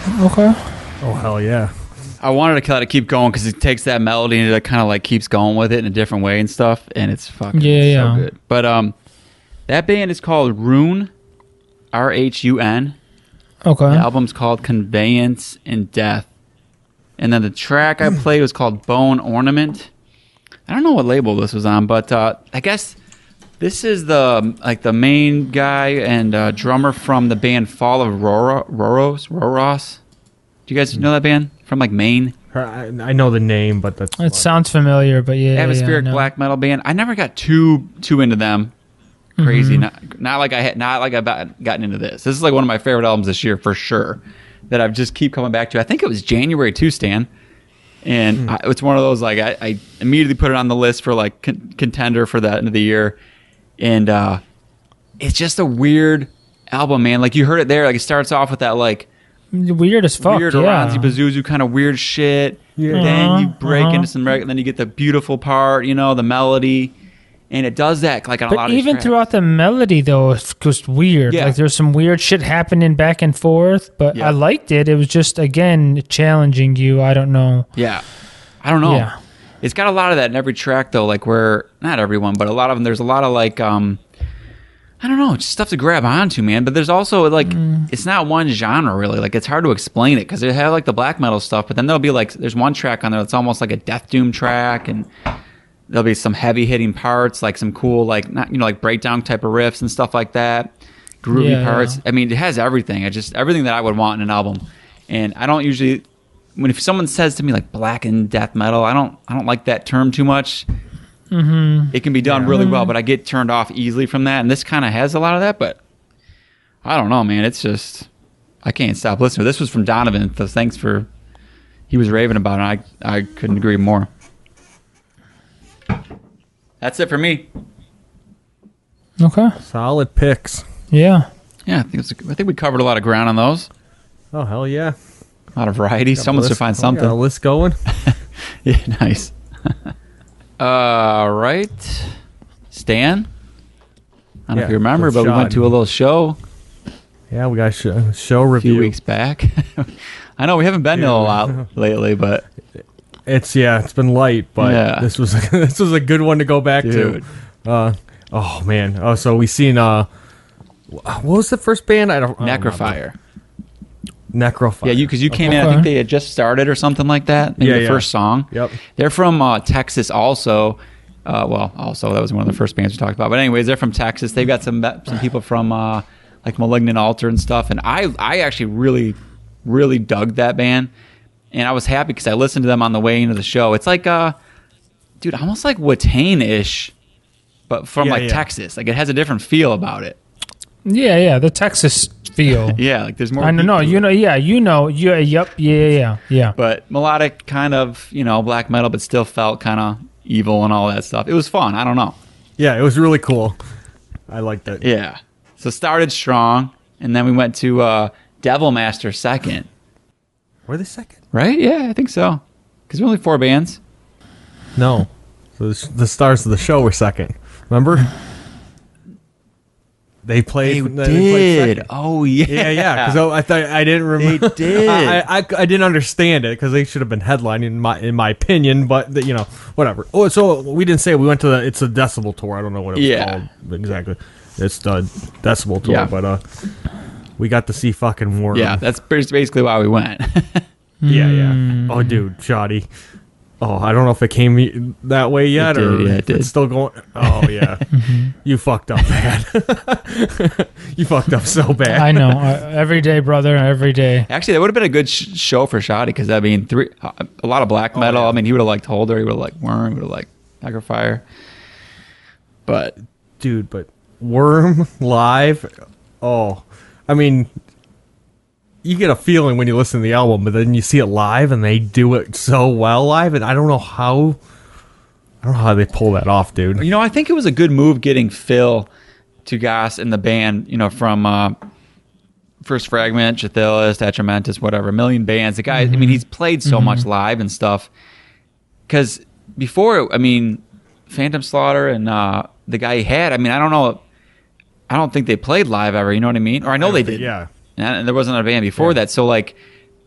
Okay. Oh hell yeah! I wanted to let it keep going because it takes that melody and it kind of like keeps going with it in a different way and stuff, and it's fucking so good. But that band is called Rhun, R-H-U-N. Okay. The album's called Conveyance in Death, and then the track I played was called Bone Ornament. I don't know what label this was on, but I guess this is the main guy and drummer from the band Fall of Roros. Do you guys know that band from like Maine? I know the name, but that's It sounds familiar, but yeah. Atmospheric no. black metal band. I never got too into them. Crazy, not like I've gotten into this. This is like one of my favorite albums this year for sure. That I've just keep coming back to. I think it was January 2, Stan, and it's one of those like I immediately put it on the list for like contender for that end of the year, and it's just a weird album, man. Like you heard it there. Like it starts off with that like. Weird as fuck. Weird yeah. Oranzi Pazuzu kind of weird shit. Yeah. Then you break into some and then you get the beautiful part, the melody. And it does that like on a lot But of even these throughout the melody, though, it's just weird. Yeah. Like there's some weird shit happening back and forth, but Yeah. I liked it. It was just, again, challenging you. I don't know. Yeah. I don't know. Yeah. It's got a lot of that in every track though, like where not everyone, but a lot of them there's a lot of like I don't know, just stuff to grab onto, man. But there's also like it's not one genre really. Like it's hard to explain it because they have like the black metal stuff, but then there'll be like there's one track on there that's almost like a Death Doom track, and there'll be some heavy hitting parts, like some cool like not like breakdown type of riffs and stuff like that, groovy Yeah, parts. yeah. I mean, it has everything. Everything that I would want in an album, and I don't usually if someone says to me like black and death metal, I don't like that term too much. It can be done really well, but I get turned off easily from that. And this kind of has a lot of that, but I don't know, man. It's just, I can't stop listening. This was from Donovan, so thanks for, he was raving about it. I couldn't agree more. That's it for me. Okay. solid picks. Yeah. Yeah, I think we covered a lot of ground on those. Oh hell yeah! A lot of variety. Someone should find something. Got a list going. Yeah, nice. All right. Stan? I don't know if you remember, with but we went Sean. to a little show Yeah, we got show a review. few weeks back. I know we haven't been to a lot lately, but It's been light, but Yeah. this was a good one to go back Dude. to. Oh man! Oh, so we seen what was the first band? I don't remember. Necrofire. Necrofire. Yeah, because you came in, I Okay. think they had just started or something like that. Maybe Yeah, the yeah. first song. Yep. They're from Texas also. Also, that was one of the first bands we talked about. But anyways, they're from Texas. They've got some people from like Malignant Altar and stuff. And I actually really, really dug that band. And I was happy because I listened to them on the way into the show. It's like, dude, almost like Watain-ish, but from Yeah, yeah. Texas. Like it has a different feel about it. Yeah. The Texas feel. Yeah, like there's more. I don't know. beat to it. Yep. Yeah. But melodic, kind of, black metal, but still felt kind of evil and all that stuff. It was fun. I don't know. Yeah, it was really cool. I liked it. Yeah. So started strong, and then we went to Devil Master second. Were they second? Right? Yeah, I think so. Because we're only 4 bands. No. So the stars of the show were second. Remember? They played. They played did. second. Oh, yeah. Yeah. Because I thought I didn't remember. They did. I didn't understand it because they should have been headlining in my opinion. But whatever. Oh, so we didn't say we went to it's a Decibel tour. I don't know what it was Yeah. called exactly. It's the Decibel tour, Yeah. but we got to see fucking Worm. Yeah, that's basically why we went. Yeah. Oh, dude, shoddy. Oh, I don't know if it came that way yet, It did, or yeah, it if did. it's still going. Oh yeah, you fucked up bad. You fucked up so bad. I know. Every day, brother. Every day. Actually, that would have been a good show for Shoddy because, I mean, a lot of black metal. yeah. I mean, he would have liked Holder. He would have liked Worm. He would have liked Necrofire. But Dude, but Worm live. Oh, I mean, you get a feeling when you listen to the album, but then you see it live, and they do it so well live, and I don't know how they pull that off, dude. I think it was a good move getting Phil Tugas in the band, from First Fragment, Chithilis, Detrimentus, whatever, a million bands. The guy, I mean, he's played so much live and stuff. Because before, I mean, Phantom Slaughter and the guy he had, I mean, I don't think they played live ever, you know what I mean? Or I know they did. Yeah. And there wasn't a band before that. So, like,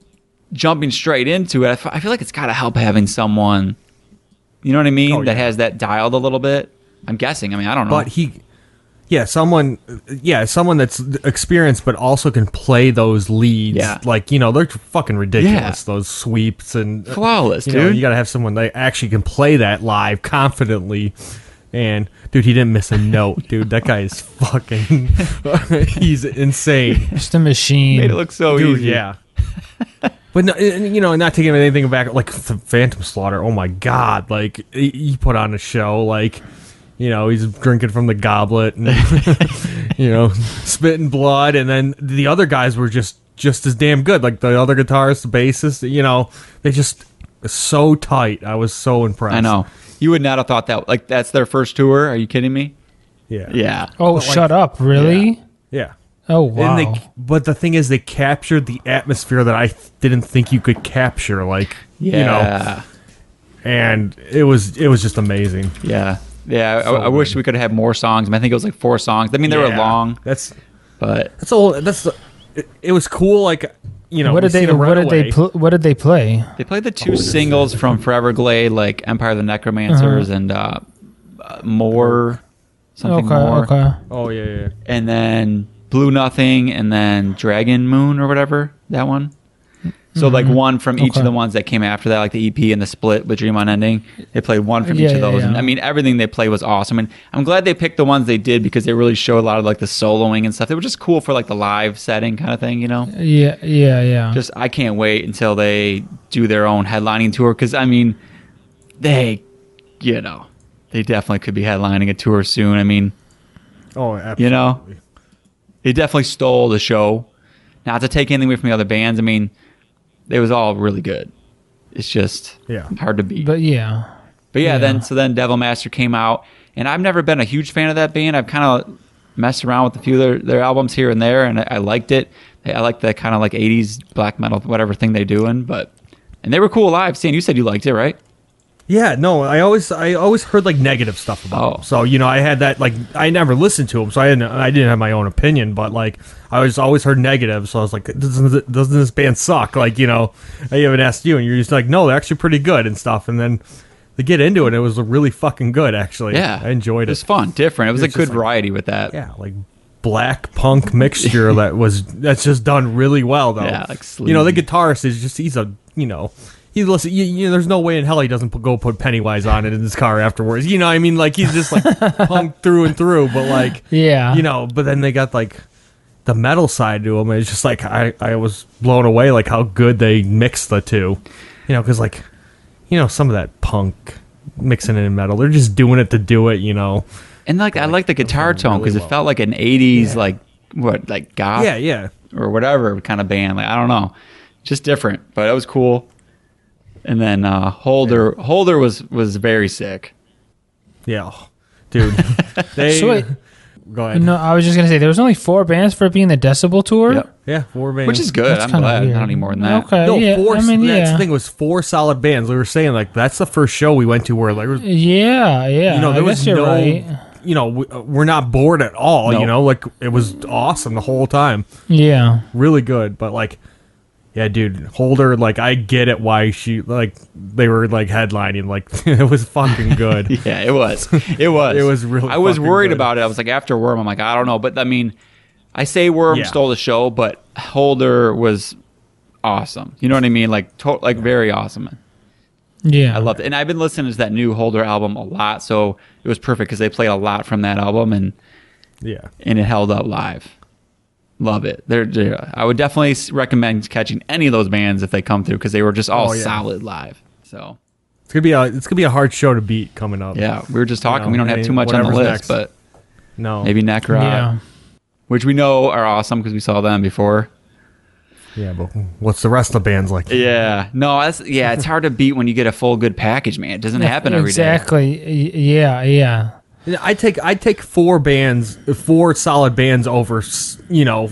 jumping straight into it, I feel like it's got to help having someone, you know what I mean, Oh, that yeah. has that dialed a little bit. I'm guessing. I mean, I don't know. But someone that's experienced, but also can play those leads. Yeah. Like, you know, they're fucking ridiculous. Yeah. Those sweeps and Flawless, you know, dude. you got to have someone that actually can play that live confidently. And dude, he didn't miss a note, dude. That guy is fucking. He's insane, Just a machine. Made it look so dude. easy. Yeah. But no, and, you know, not taking anything back, like Phantom Slaughter. Oh my god! Like he put on a show, like. You know, he's drinking from the goblet and, you know, spitting blood. And then the other guys were just as damn good. Like the other guitarist, the bassist, you know, they just so tight. I was so impressed. I know. You would not have thought that. Like, that's their first tour. Are you kidding me? Yeah. Yeah. Oh, But, like- shut up! Really? Yeah. Oh wow! And but the thing is, they captured the atmosphere that I didn't think you could capture. Like, you know, Yeah. and it was just amazing. Yeah. Yeah. So I wish good. we could have had more songs. I think it was like 4 songs. I mean, they were Yeah. long, That's but all. It was cool. Like, you know, what did we they? seen them What right did they? away. What did they play? they played the 2 singles from Forever Glade, like Empire of the Necromancers and More, something Okay. more. Okay. Oh yeah. And then Blue Nothing, and then Dragon Moon or whatever, that one. So like one from each Okay. of the ones that came after that, like the EP and the split with Dream on Ending. They played one from Yeah, each of yeah, those. And yeah. I mean, everything they played was awesome. And I'm glad they picked the ones they did because they really showed a lot of like the soloing and stuff. They were just cool for like the live setting kind of thing, you know? Yeah. Just, I can't wait until they do their own headlining tour. Cause I mean, they, you know, they definitely could be headlining a tour soon. I mean, Oh, absolutely. you know, they definitely stole the show. Not to take anything away from the other bands. I mean, it was all really good. It's just hard to beat. But yeah. But yeah, Yeah. then Devil Master came out, and I've never been a huge fan of that band. I've kind of messed around with a few of their albums here and there, and I liked it. I like the kind of like 80s black metal, whatever thing they're doing. And they were cool live. Stan, you said you liked it, right? Yeah, no, I always heard like negative stuff about them. So, you know, I had that, like, I never listened to them, so I didn't have my own opinion, but like I always heard negative, so I was like, doesn't this band suck? Like, you know, I even asked you, and you're just like, no, they're actually pretty good and stuff. And then they get into it, and it was really fucking good, actually. Yeah, I enjoyed It was it. fun, different. It was a It's good just like- variety with that. Yeah, like black punk mixture that's just done really well though. Yeah, like you know, the sleazy. guitarist is just he's a, you know, he listen. You know, there's no way in hell he doesn't put Pennywise on it in his car afterwards. You know, what I mean, like he's just like punk through and through. But like, Yeah. you know, but then they got like the metal side to them. And it's just like I was blown away like how good they mixed the two. You know, because like, you know, some of that punk mixing it in metal, they're just doing it to do it. You know. And like I like the guitar tone because really it felt like an 80s like goth Yeah. or whatever kind of band. Like I don't know, just different, but it was cool. And then Holder was very sick. Yeah, dude. They So wait, go ahead. no, I was just gonna say there was only 4 bands for it being the Decibel tour. Yep. Yeah, 4 bands. Which is good. That's I'm kinda glad. weird. Not any more than that. Okay. No, yeah. 4. I mean, That's yeah. the thing was 4 solid bands. We were saying like that's the first show we went to where like Yeah. you know I there guess was you're no right. you know we're not bored at all. No. You know, like it was awesome the whole time. Yeah. Really good, but like. Yeah, dude, Holder, like, I get it why they were, like, headlining, like, it was fucking good. Yeah, it was. It was. It was really I was fucking worried good. about it. I was like, after Worm, I'm like, I don't know. But I mean, I say Worm Yeah. stole the show, but Holder was awesome. You know what I mean? Like, very awesome. Yeah. I loved it. And I've been listening to that new Holder album a lot, so it was perfect because they played a lot from that album, and Yeah. it held up live. Love it. I would definitely recommend catching any of those bands if they come through because they were just all Oh, yeah. solid live. So It's gonna be a hard show to beat coming up. yeah, we were just talking. know, We don't have I too mean, much on the whatever's list, next. but No. maybe Necrot, Yeah. which we know are awesome because we saw them before. Yeah, but what's the rest of the bands like? Yeah, no, it's hard to beat when you get a full good package, man. It doesn't happen every day. Exactly. Yeah. I take 4 solid bands over, you know,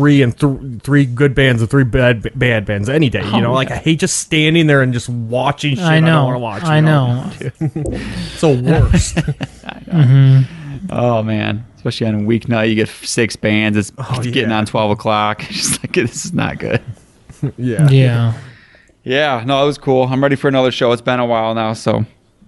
3 good bands and 3 bad bands any day. You know, like I hate just standing there and just watching shit I I don't know. want to watch. I you know. It's the worst. Oh man, especially on a weeknight, you get 6 bands. It's Oh, getting yeah. on 12 o'clock. It's just like this is not good. yeah. Yeah. Yeah, no, it was cool. I'm ready for another show. It's been a while now, so.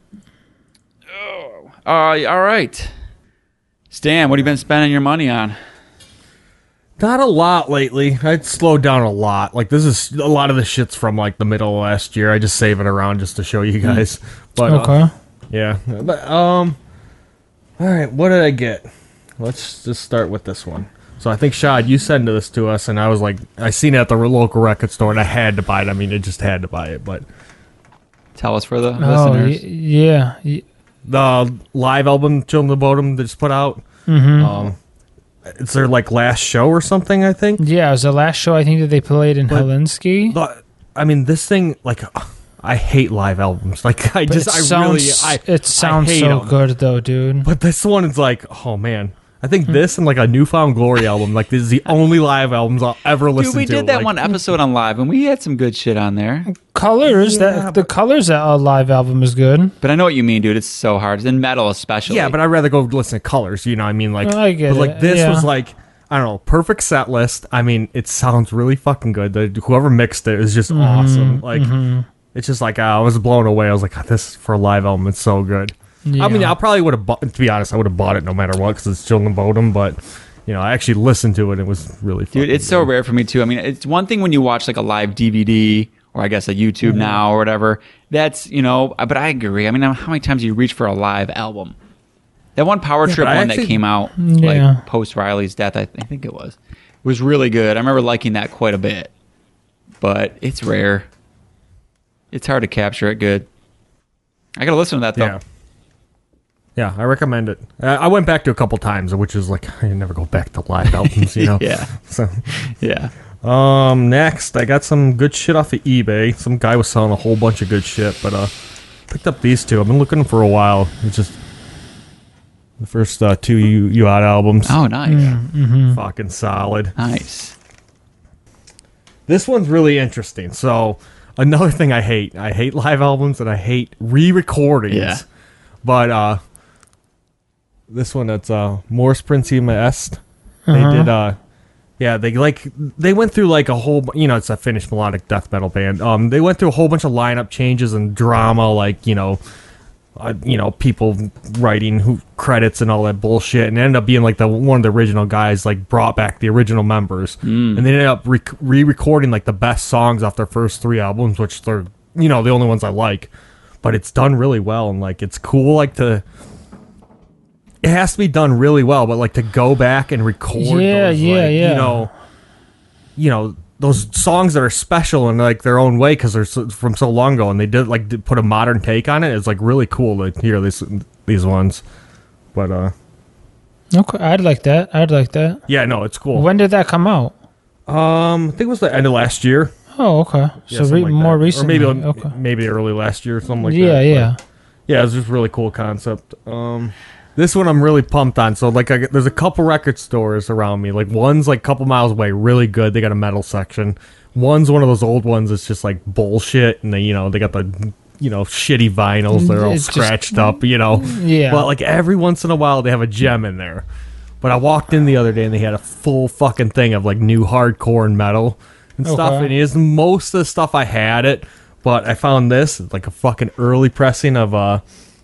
Oh. All right. Stan, what have you been spending your money on? Not a lot lately. I'd slowed down a lot. Like, this is a lot of the shit's from like the middle of last year. I just save it around just to show you guys. But Okay. yeah. But all right, what did I get? Let's just start with this one. So I think Shad, you sent this to us, and I was like, I seen it at the local record store, and I had to buy it. I mean, I just had to buy it. But Tell us for the Oh, listeners. yeah. the live album Children of Bodom they just put out, it's their like last show or something, I think. Yeah, it was the last show I think that they played in Helsinki. I mean, this thing, like, I hate live albums. Like, I But it sounds hate so 'em. good though, dude. But this one is like, oh man. I think this and like a Newfound Glory album, like this is the only live albums I'll ever listen Dude, we to. did that like, one episode on live, and we had some good shit on there. Colors, Yeah, the Colors live album is good. But I know what you mean, dude. It's so hard. In metal, especially. Yeah, but I'd rather go listen to Colors, you know what I mean? Like, I get but like it, this yeah. was like, I don't know, perfect set list. I mean, it sounds really fucking good. Whoever mixed it is just awesome. Like, it's just like, I was blown away. I was like, this is for a live album. It's so good. Yeah. I mean, I probably would have bought, to be honest, I would have bought it no matter what because it's Children of Bodom, but, you know, I actually listened to it. It was really fun. Dude, it's so rare for me, too. I mean, it's one thing when you watch, like, a live DVD or I guess a YouTube now or whatever. That's, you know, but I agree. I mean, how many times do you reach for a live album? That one Power Trip but I one actually- that came out, Yeah. like, post Riley's death, I think it was really good. I remember liking that quite a bit. But it's rare. It's hard to capture it good. I gotta listen to that, though. Yeah. Yeah, I recommend it. I went back to a couple times, which is like, I never go back to live albums, you know? Yeah. So, Yeah. next, I got some good shit off of eBay. Some guy was selling a whole bunch of good shit, but picked up these two. I've been looking for a while. It's just the first two U-Out albums. Oh, nice. Fucking solid. Nice. This one's really interesting. So, another thing I hate live albums and I hate re-recordings. Yeah. But this one, that's Mors Principum Est. They did they went through like a whole, you know, it's a Finnish melodic death metal band. They went through a whole bunch of lineup changes and drama, like, you know, people writing credits and all that bullshit, and it ended up being like one of the original guys like brought back the original members, and they ended up re-recording like the best songs off their first 3 albums, which they're, you know, the only ones I like. But it's done really well, and like it's cool. Like it has to be done really well, but like to go back and record, those, like, you know those songs that are special in like their own way because they're from so long ago, and they did put a modern take on it. It's like really cool to hear these ones. But Okay, I'd like that. yeah, no, it's cool. When did that come out? I think it was the end of last year. Oh, okay. Yeah, So something like more that. recently. or Okay. maybe early last year or something like Yeah, that. yeah. But yeah, it's just a really cool concept. This one I'm really pumped on. So like, there's a couple record stores around me. Like one's like a couple miles away, really good. They got a metal section. One's one of those old ones that's just like bullshit, and they got the shitty vinyls. They're all It's just- scratched up. Yeah. But like every once in a while they have a gem in there. But I walked in the other day and they had a full fucking thing of like new hardcore and metal and stuff. Okay. And it is most of the stuff I had it, but I found this like a fucking early pressing of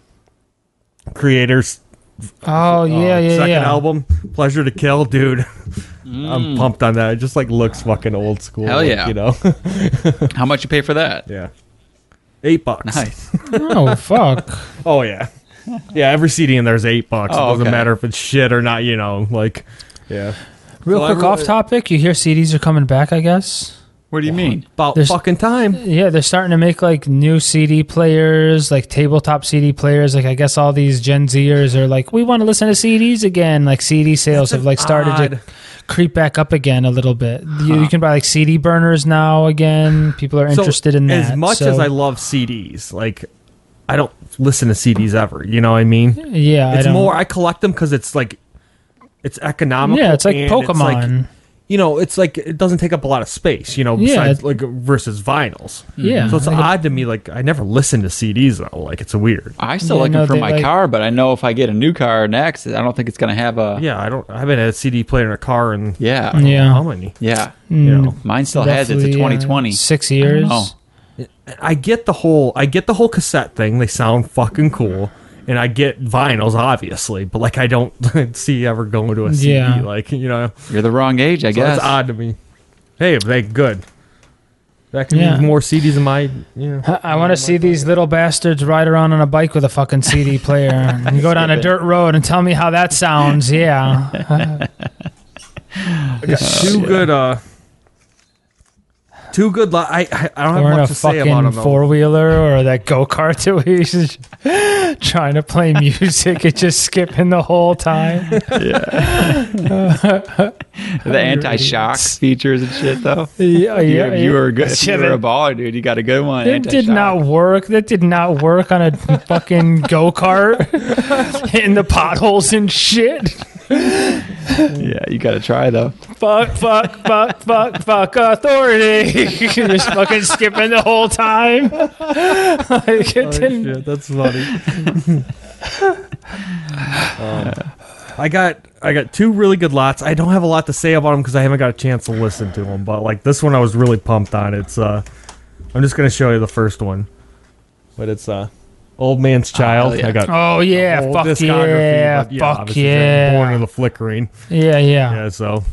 Creator's Oh, second yeah. album, Pleasure to Kill, dude. I'm pumped on that. It just like looks fucking old school. Hell like, yeah. How much you pay for that? Yeah. $8. Nice. Oh, fuck. Oh yeah. Yeah, every CD in there is $8. It Oh, doesn't okay. matter if it's shit or not, like, yeah. Real So quick I off really- topic, you hear CDs are coming back, I guess? What do you mean? About There's- fucking time. Yeah, they're starting to make like new CD players, like tabletop CD players. Like I guess all these Gen Zers are like, we want to listen to CDs again. Like CD sales have like started to creep back up again a little bit. You can buy like CD burners now again. People are interested in that. As much So, as I love CDs, like, I don't listen to CDs ever. You know what I mean? yeah, It's I don't, more, I collect them because it's like, it's economical. yeah, it's like and Pokemon. it's like it doesn't take up a lot of space, Yeah, besides like versus vinyls. Yeah, So it's like odd to me, like, I never listen to CDs though. Like, it's weird. I still Yeah, like no, them for they, my like- car, but I know if I get a new car next, I don't think it's going to have a. Yeah, I haven't had a CD player in a car in Yeah. I don't know Yeah. how many. Yeah. You know. Mine still has it. It's a Definitely, 2020. 6 years. Oh. I get the whole cassette thing. They sound fucking cool. And I get vinyls, obviously, but like I don't see ever going to a CD. Yeah. Like, you know, You're the wrong age, I so guess. it's odd to me. Hey, they good. That can Yeah. be more CDs in my. Yeah. I want to see these little bastards ride around on a bike with a fucking CD player and go down a dirt road and tell me how that sounds. Yeah. I got two good. I don't Or have in a much to say about fucking them. Though. four-wheeler or that go-kart that we used to trying to play music and just skipping the whole time. The anti-shock features and shit, though. Yeah, yeah. You were good. If Yeah, you were a baller, dude. You got a good one. It did Anti-shock. not work. That did not work on a fucking go-kart. Hitting the potholes and shit. Yeah, you got to try though. Fuck authority. Just fucking skipping the whole time. Like, it didn't. Shit, that's funny. I got two really good lots. I don't have a lot to say about them because I haven't got a chance to listen to them. But like this one, I was really pumped on. It's I'm just gonna show you the first one, but it's Old Man's Child. yeah. I got Oh yeah, the whole fuck discography, yeah, but fuck obviously, yeah. Born of the Flickering. Yeah. Yeah, so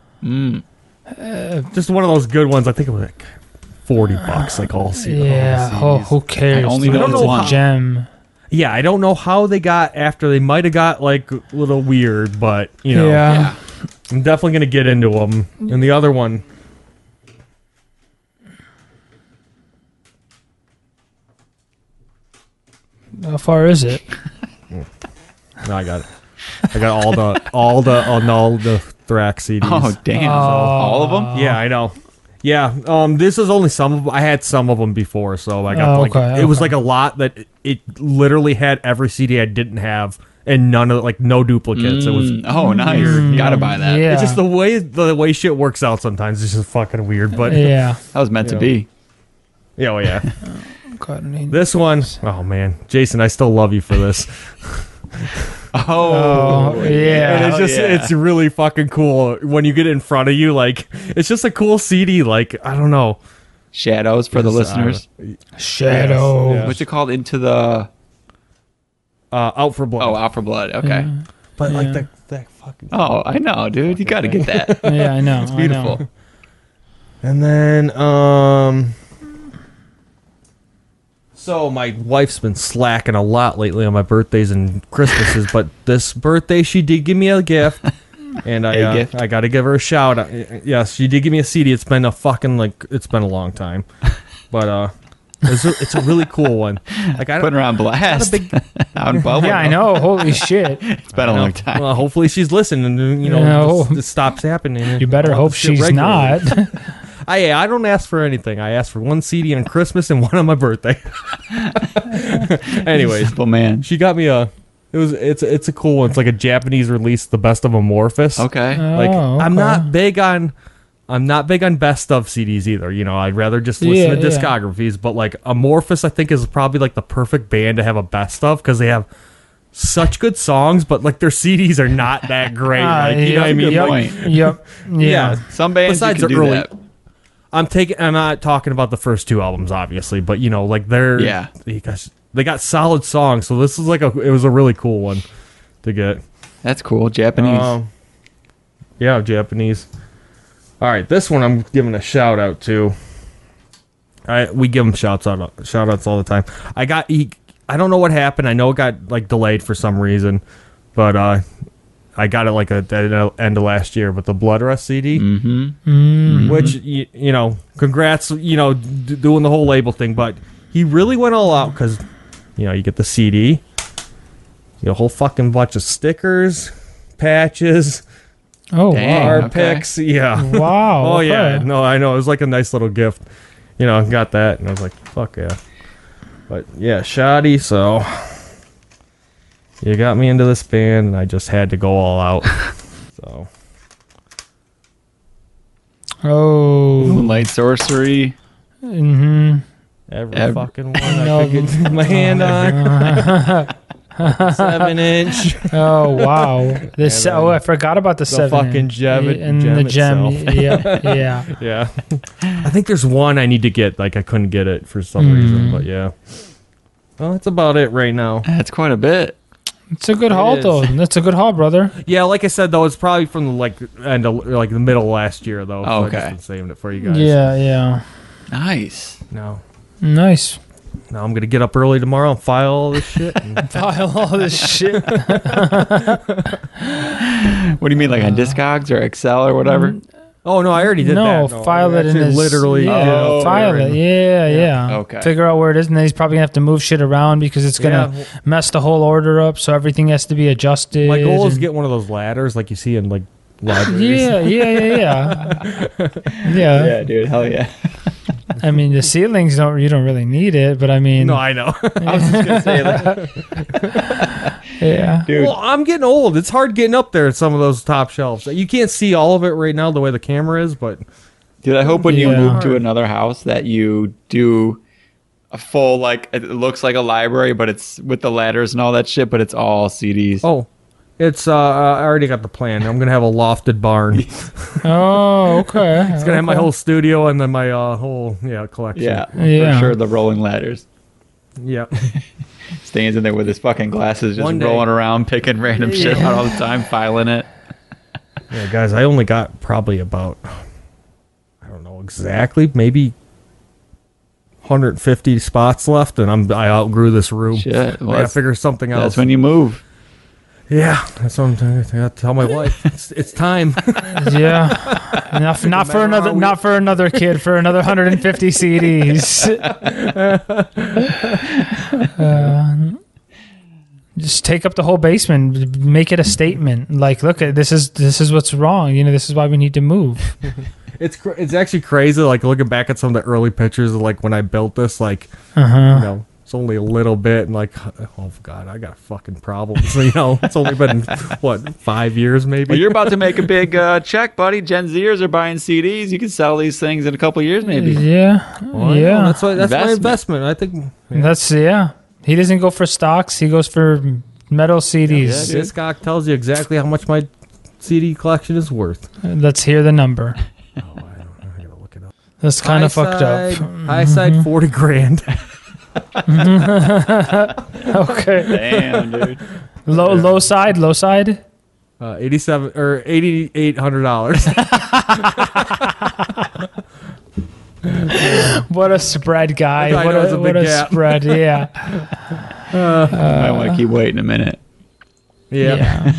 just one of those good ones. I think it was like $40, like all CDs. Yeah. Oh, who cares? I only dude? know It's it's a one. gem. Yeah, I don't know how they got after. They might have got like a little weird, but you know, Yeah. I'm definitely gonna get into them. And the other one. How far is it? No, I got it. I got all the Thrax CDs. Oh damn! All of them? Yeah, I know. Yeah, this is only some of them. I had some of them before, so I got it was like a lot that it literally had every CD I didn't have, and none of no duplicates. It was Oh, nice. You gotta buy that. Yeah. it's just the way shit works out sometimes. It's just fucking weird, but Yeah. That was meant to Yeah. be. yeah, well, yeah. God, I mean- This one, oh man, Jason, I still love you for this. Oh yeah. And it's just it's really fucking cool when you get it in front of you. Like it's just a cool CD. Like I don't know. Shadows for the Yes, listeners. Shadow. Yeah. What's it called? Into the Out for Blood. Out for Blood. Okay. but like yeah. that fucking. Oh, I know, dude. You got to get that. Yeah, I know. It's beautiful. And then so my wife's been slacking a lot lately on my birthdays and Christmases, but this birthday she did give me a gift, and I got to give her a shout out. Yes, she did give me a CD. It's been it's been a long time, but it's a really cool one. Like I Putting her on blast. Out in public. Yeah, I know. Holy shit. It's been a long time. Well, hopefully she's listening, and No. this stops happening. You better hope she's not. I don't ask for anything. I ask for one CD on Christmas and one on my birthday. Anyways, Simple man. she got me it's a cool one. It's like a Japanese release, The Best of Amorphous. Okay. Like Oh, I'm okay. not big on best of CDs either. I'd rather just listen to Yeah. discographies. But like Amorphous, I think is probably like the perfect band to have a best of because they have such good songs, but like their CDs are not that great. Like, you know what I mean? Yep. point. Yep. Yeah. Some bands Besides you can the do early- that. I'm not talking about the first two albums, obviously, but like they got solid songs. So this is it was a really cool one to get. That's cool. Japanese. Yeah, Japanese. All right, this one I'm giving a shout out to. We give them shout outs all the time. I don't know what happened. I know it got delayed for some reason, but I got it at the end of last year. But the Bloodrust CD, which congrats, doing the whole label thing. But he really went all out because you get the CD, a whole fucking bunch of stickers, patches. Oh, Dang. wow. Our okay. picks, yeah. Wow. Oh okay. yeah, no, I know. It was like a nice little gift. I got that, and I was like, "Fuck yeah!" But yeah, shoddy. So you got me into this band, and I just had to go all out. So Oh. Moonlight Sorcery. Mm-hmm. every Ev- fucking one I could get my hand on. 7-inch. Oh wow! This. And then Oh, I forgot about the the 7 fucking gem and gem the gem. itself. Yeah. Yeah. I think there's one I need to get. Like I couldn't get it for some reason, but yeah. Well, that's about it right now. That's quite a bit. It's a good haul, is. though. That's a good haul, brother. Yeah, like I said though, it's probably from the end of the middle of last year though. Oh, So I just okay. been saving it for you guys. Yeah. Nice. No. Nice. Now I'm gonna get up early tomorrow and file all this shit. And File all this shit. What do you mean, like on Discogs or Excel or whatever? oh no, I already did No, that. file I it in actually his. literally. Yeah, Oh, file there it. and- Yeah. Okay. Figure out where it is, and then he's probably gonna have to move shit around because it's gonna Yeah. mess the whole order up. So everything has to be adjusted. My goal is and- get one of those ladders like you see in like libraries. Yeah. Yeah, dude. Hell yeah. I mean, the ceilings you don't really need it, but I mean, No, I know. I was just gonna say that, yeah. dude. Well, I'm getting old. It's hard getting up there at some of those top shelves. You can't see all of it right now the way the camera is, but Dude, I hope when you Yeah. move to another house that you do a full, like, it looks like a library, but it's with the ladders and all that shit, but it's all CDs. it's I already got the plan. I'm gonna have a lofted barn. It's Oh, okay. gonna have my whole studio and then my whole collection. yeah, Yeah. for sure. The rolling ladders. Yeah. Stands in there with his fucking glasses, just One day. rolling around, picking random shit out all the time, filing it. Yeah, guys, I only got probably about, I don't know exactly, maybe 150 spots left, and I outgrew this room. Shit. I Well, gotta that's, figure something else. that's when you move. Yeah, that's what I'm trying to tell my wife. It's time. Yeah. Not for another. Not for another kid. For another 150 CDs. Just take up the whole basement. Make it a statement. Like, look, this is what's wrong. This is why we need to move. It's actually crazy. Like looking back at some of the early pictures of like when I built this, like it's only a little bit, and like, oh god, I got fucking problems. It's only been what 5 years maybe. Well, you're about to make a big check, buddy. Gen Zers are buying CDs. You can sell these things in a couple years, maybe. Yeah. Well, I know, yeah. that's my Investment. investment. I think That's He doesn't go for stocks. He goes for metal CDs. dude. Discog tells you exactly how much my CD collection is worth. Let's hear the number. I gotta look it up. That's kind of fucked up. High side 40 grand. Okay. Damn, dude. Low side. 87 or $8,800. What a spread, guy. I know, it's a big what a gap. spread. Yeah. I want to keep waiting a minute. Yeah.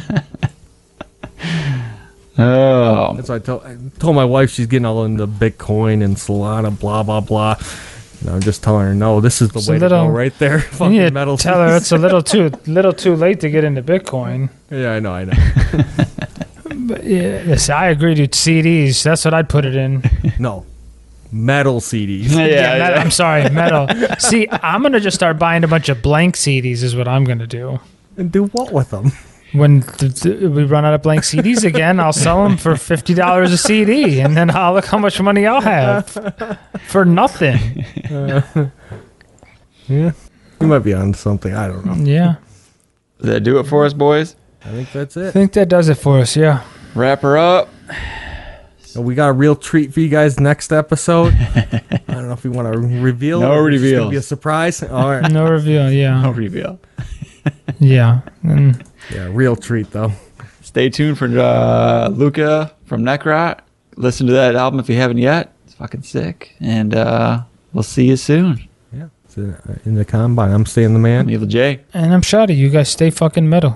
Oh, That's what I told my wife she's getting all into Bitcoin and Solana, blah blah blah. And I'm just telling her, no, this is the It's a way to go little- right there. You Fucking need to metal. tell her it's a little too late to get into Bitcoin. Yeah, I know. But yeah, yes, I agree, dude. CDs. That's what I'd put it in. No, metal CDs. Metal, I'm sorry, metal. See, I'm gonna just start buying a bunch of blank CDs. Is what I'm gonna do. And do what with them? When we run out of blank CDs again, I'll sell them for $50 a CD, and then I'll look how much money I'll have for nothing. Yeah, you might be on something. I don't know. Yeah, Does that do it for us, boys? I think that's I it. think that does it for us. Yeah. Wrap her up. So we got a real treat for you guys next episode. I don't know if we want to reveal. No it or if it's just gonna reveals. be a surprise. All right. No reveal. Yeah. No reveal. Yeah. And Yeah, real treat though. Stay tuned for Luca from Necrot. Listen to that album if you haven't yet. It's fucking sick. And we'll see you soon. Yeah, it's in the combine. I'm staying the man. I'm Evil J. I'm Shotty. You guys stay fucking metal.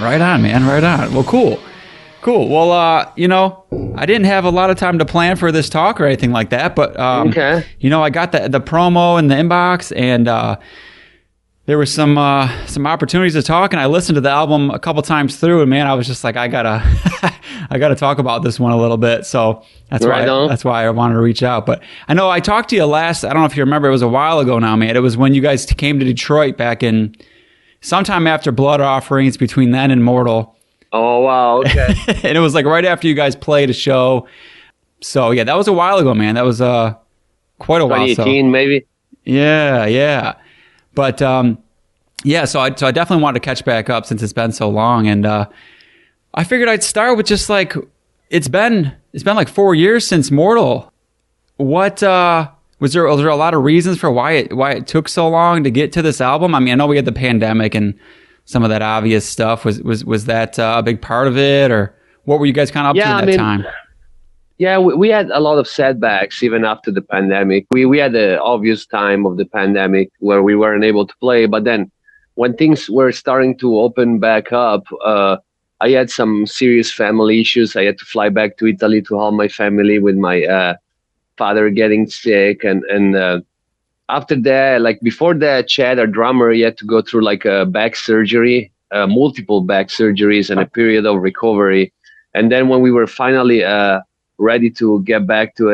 Right on, man. Right on. Well, cool. Well, I didn't have a lot of time to plan for this talk or anything like that, but Okay. I got the promo in the inbox, and there were some opportunities to talk, and I listened to the album a couple times through, and man, I was just like, I gotta I gotta talk about this one a little bit. So that's why I wanted to reach out. But I know I talked to you last. I don't know if you remember. It was a while ago now, man. It was when you guys came to Detroit back in sometime after Blood Offerings, between then and Mortal. Oh, wow. Okay. And it was like right after you guys played a show. So yeah, that was a while ago, man. That was quite a while. 2018, maybe. Yeah. But so I definitely wanted to catch back up since it's been so long, and I figured I'd start with just like it's been like 4 years since Mortal. What was there a lot of reasons for why it took so long to get to this album? I mean, I know we had the pandemic and some of that obvious stuff. Was that a big part of it, or what were you guys kind of up to at that time? Yeah, we had a lot of setbacks even after the pandemic. We had the obvious time of the pandemic where we weren't able to play, but then when things were starting to open back up, I had some serious family issues. I had to fly back to Italy to help my family with my father getting sick, and after that, like before that, Chad, our drummer, he had to go through like a back surgery, multiple back surgeries, and a period of recovery. And then when we were finally ready to get back to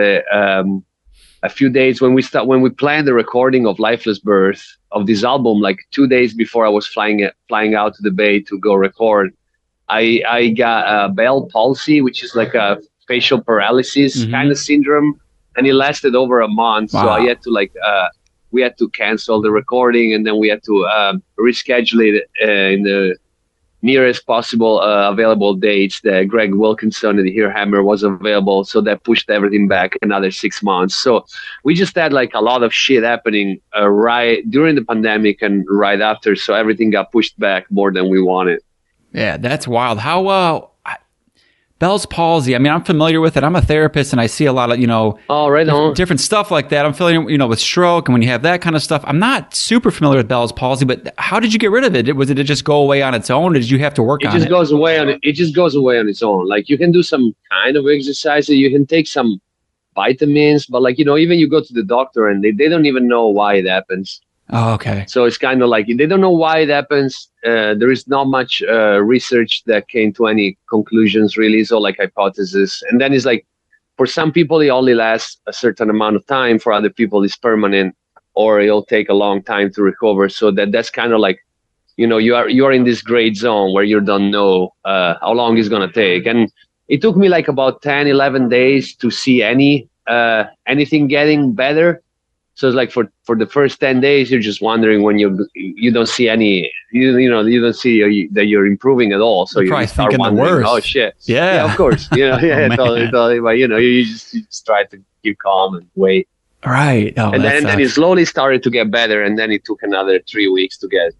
a few days when we planned the recording of Lifeless Birth of this album, like 2 days before I was flying out to the Bay to go record, I got Bell palsy, which is like a facial paralysis kind of syndrome, and it lasted over a month. Wow. So I had to we had to cancel the recording, and then we had to reschedule it in the nearest possible available dates that Greg Wilkinson and the Here Hammer was available. So that pushed everything back another 6 months. So we just had like a lot of shit happening right during the pandemic and right after. So everything got pushed back more than we wanted. Yeah, that's wild. How Bell's palsy, I mean, I'm familiar with it. I'm a therapist, and I see a lot of, different stuff like that. I'm familiar, with stroke and when you have that kind of stuff. I'm not super familiar with Bell's palsy, but how did you get rid of it? Did it just go away on its own, or did you have to work on it? It just goes away on its own. Like, you can do some kind of exercise, you can take some vitamins, but even you go to the doctor and they don't even know why it happens. Oh, okay. So it's kind of like they don't know why it happens. There is not much research that came to any conclusions, really. It's all like hypothesis. And then it's like, for some people, it only lasts a certain amount of time. For other people, it's permanent, or it'll take a long time to recover. So that's kind of like, you are in this gray zone where you don't know how long it's going to take. And it took me like about 10, 11 days to see anything getting better. So it's like for the first 10 days, you're just wondering when you don't see any, you don't see that you're improving at all. So you're you start thinking wondering, the worst. Oh shit. Yeah, of course. Totally. But you just try to keep calm and wait. Right. Oh, and then it slowly started to get better. And then it took another 3 weeks to get,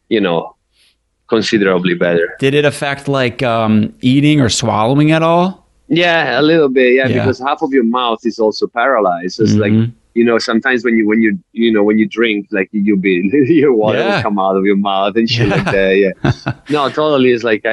considerably better. Did it affect like eating or swallowing at all? Yeah, a little bit. Yeah, because half of your mouth is also paralyzed. So it's like, sometimes when you drink, like your water will come out of your mouth and shit like that. Yeah. No, totally. It's like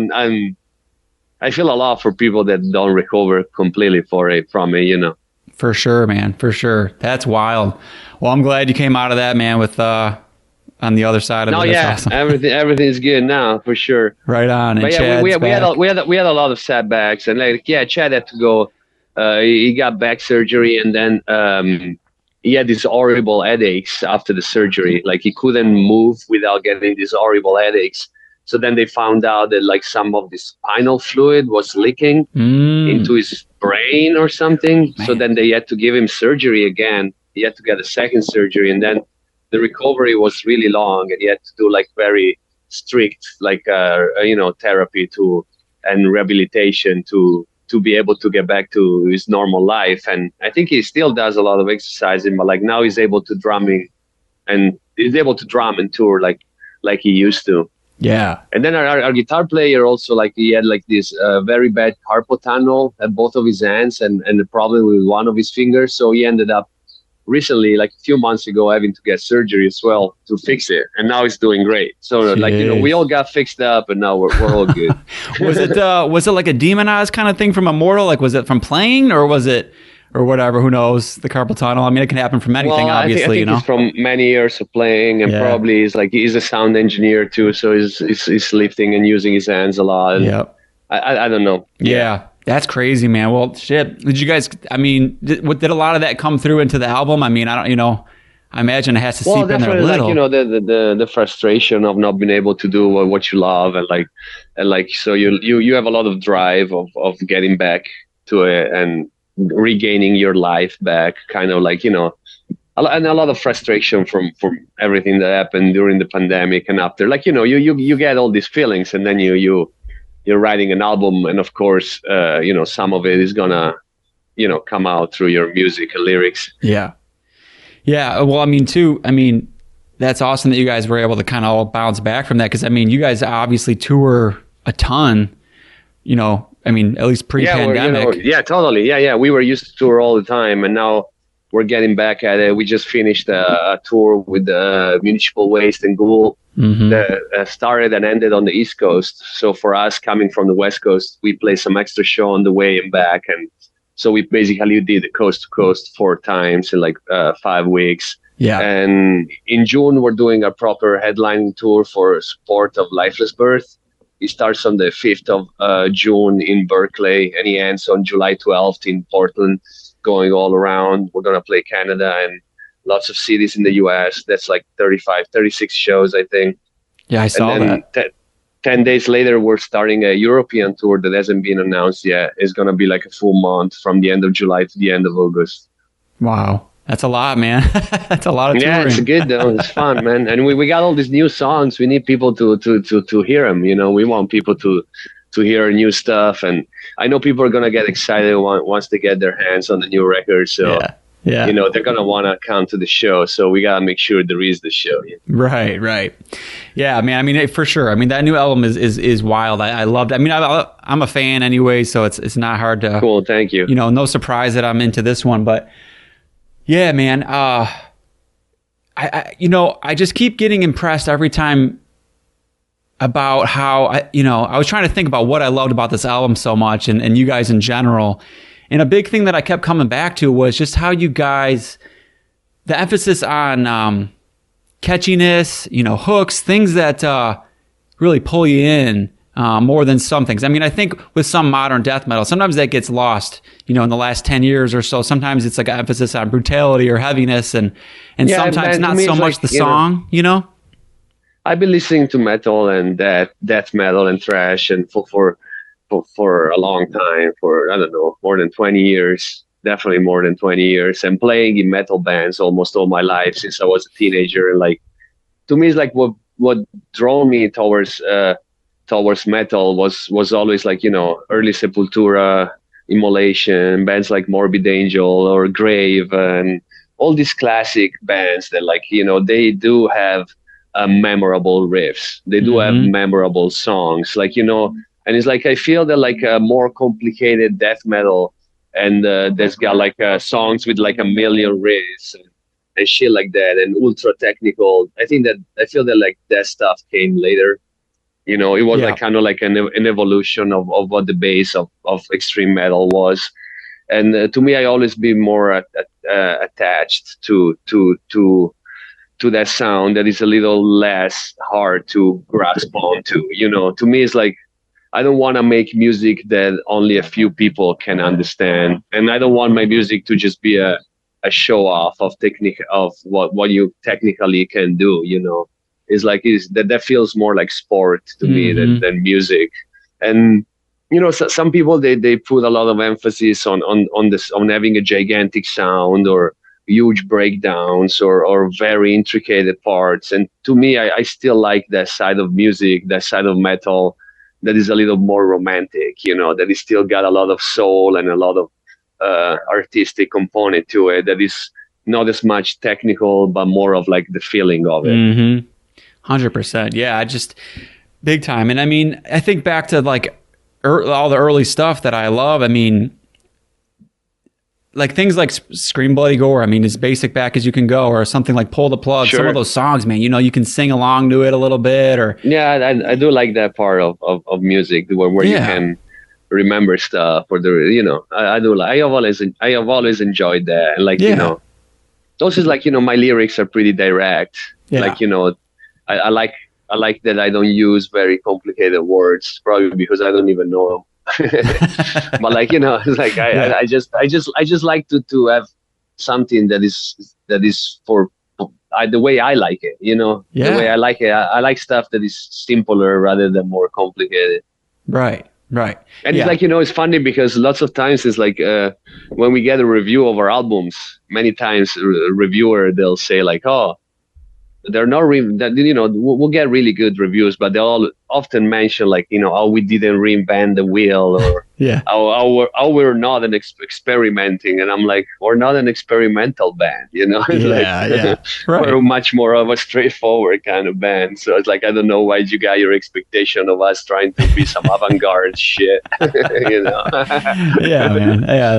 I feel a lot for people that don't recover completely from it. For sure, man. For sure. That's wild. Well, I'm glad you came out of that, man, with on the other side of it. That's awesome. Everything's good now, for sure. Right on. But and we had a lot of setbacks, and Chad had to go. He got back surgery, and then he had these horrible headaches after the surgery. Like, he couldn't move without getting these horrible headaches. So then they found out that like some of the spinal fluid was leaking into his brain or something. Man. So then they had to give him surgery again. He had to get a second surgery, and then the recovery was really long, and he had to do like very strict therapy and rehabilitation to be able to get back to his normal life. And I think he still does a lot of exercising, but like now he's able to drum and tour like he used to. Yeah. And then our guitar player also, like, he had like this very bad carpal tunnel at both of his hands and a problem with one of his fingers. So he ended up recently, like a few months ago, having to get surgery as well to fix it, and now it's doing great. So like, you know, we all got fixed up, and now we're all good. Was it like a demonized kind of thing from Immortal? Like, was it from playing, or was it, or whatever? Who knows? The carpal tunnel. I mean, it can happen from anything, well, obviously. I think you know, it's from many years of playing, and probably he's a sound engineer too, so he's lifting and using his hands a lot. And Yep. I don't know. Yeah. That's crazy, man. Well, shit. Did you guys? I mean, did a lot of that come through into the album? I mean, I don't. You know, I imagine it has to seep in there a definitely, little. like, you know, the frustration of not being able to do what you love, and like so you have a lot of drive of getting back to it and regaining your life back, kind of like, you know, and a lot of frustration from everything that happened during the pandemic and after. Like, you know, you get all these feelings, and then you're writing an album, and of course, you know, some of it is gonna, you know, come out through your music and lyrics. Yeah. Yeah. Well, I mean, that's awesome that you guys were able to kind of all bounce back from that. Cause I mean, you guys obviously tour a ton, you know, I mean, at least pre-pandemic. Yeah, totally. Yeah. We were used to tour all the time, and now we're getting back at it. We just finished a tour with Municipal Waste and Ghoul that started and ended on the East Coast. So for us, coming from the West Coast, we played some extra show on the way and back, and so we basically did the coast to coast 4 times in like 5 weeks. Yeah. And in June, we're doing a proper headlining tour for support of Lifeless Birth. It starts on the 5th of June in Berkeley, and he ends on July 12th in Portland, going all around. We're going to play Canada and lots of cities in the US. That's like 36 shows, I think. Yeah, I saw that. 10 days later, we're starting a European tour that hasn't been announced yet. It's going to be like a full month from the end of July to the end of August. Wow. That's a lot, man. That's a lot of touring. Yeah, it's good though. It's fun, man. And we got all these new songs. We need people to hear them. You know, we want people to hear new stuff. And I know people are going to get excited once they get their hands on the new record. So, yeah. You know, they're going to want to come to the show. So we got to make sure there is the show. Yeah. Right. Yeah, man. I mean, for sure. I mean, that new album is wild. I loved it. I mean, I'm a fan anyway, so it's not hard to. Cool. Thank you. You know, no surprise that I'm into this one, but yeah, man. I just keep getting impressed every time about how I was trying to think about what I loved about this album so much, and you guys in general. And a big thing that I kept coming back to was just how you guys, the emphasis on catchiness, you know, hooks, things that really pull you in more than some things. I mean, I think with some modern death metal, sometimes that gets lost, you know, in the last 10 years or so. Sometimes it's like an emphasis on brutality or heaviness, and sometimes not so much the song, you know? I've been listening to metal and death metal and thrash and for a long time, for, I don't know, more than 20 years, definitely more than 20 years, and playing in metal bands almost all my life since I was a teenager. And like, to me, it's like what drew me towards metal was always like, you know, early Sepultura, Immolation, bands like Morbid Angel or Grave, and all these classic bands that, like, you know, they do have memorable riffs. They do have memorable songs, like, you know. And it's like, I feel that like a more complicated death metal, and there's got like songs with like a million riffs and shit like that, and ultra technical. I feel that like that stuff came later. You know, it was like kind of like an evolution of what the base of extreme metal was. And to me, I always been more attached to that sound that is a little less hard to grasp onto. You know, to me, it's like, I don't want to make music that only a few people can understand, and I don't want my music to just be a show off of technique of what you technically can do. You know, it's like that feels more like sport to me than music. And you know, so some people they put a lot of emphasis on having a gigantic sound or huge breakdowns or very intricate parts. And to me, I still like that side of music, that side of metal that is a little more romantic, you know, that is still got a lot of soul and a lot of artistic component to it, that is not as much technical, but more of like the feeling of it. 100%. Yeah, just big time. And I mean, I think back to like all the early stuff that I love. I mean, like things like Scream Bloody Gore, I mean, as basic back as you can go, or something like Pull the Plug. Sure. Some of those songs, man, you can sing along to it a little bit, or Yeah, I do like that part of music where you can remember stuff, or I do like. I have always enjoyed that, and like those is like my lyrics are pretty direct. Yeah. Like I like that I don't use very complicated words, probably because I don't even know them. But like it's like I just like to have something that is for the way I like it. The way I like it. I like stuff that is simpler rather than more complicated. Right. And it's like it's funny because lots of times it's like when we get a review of our albums, many times a reviewer, they'll say like, oh, they're not we'll get really good reviews, but they'll often mention like oh, we didn't reinvent the wheel, or how we're not experimenting. And I'm like, we're not an experimental band, Right. We're much more of a straightforward kind of band. So it's like, I don't know why you got your expectation of us trying to be some avant-garde shit. Yeah, man.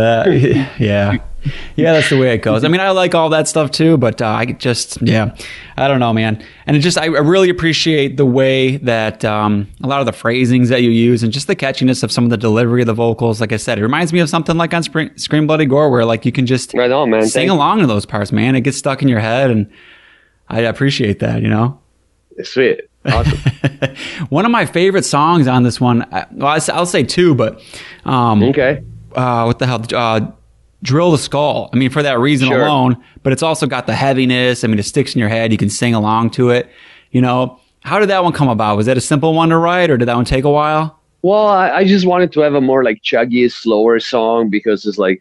Yeah, that's the way it goes. I mean, I like all that stuff too, but I don't know, man. And I really appreciate the way that a lot of the phrasings that you use, and just the catchiness of some of the delivery of the vocals. Like I said, it reminds me of something like on Scream Bloody Gore, where like you can just right on, man. sing along to those parts, man. It gets stuck in your head, and I appreciate that, Sweet. Awesome. One of my favorite songs on this one, I'll say two, but okay. What the hell? Drill the Skull. I mean, for that reason alone, but it's also got the heaviness. I mean, it sticks in your head. You can sing along to it. How did that one come about? Was that a simple one to write, or did that one take a while? Well, I just wanted to have a more like chuggy, slower song, because it's like,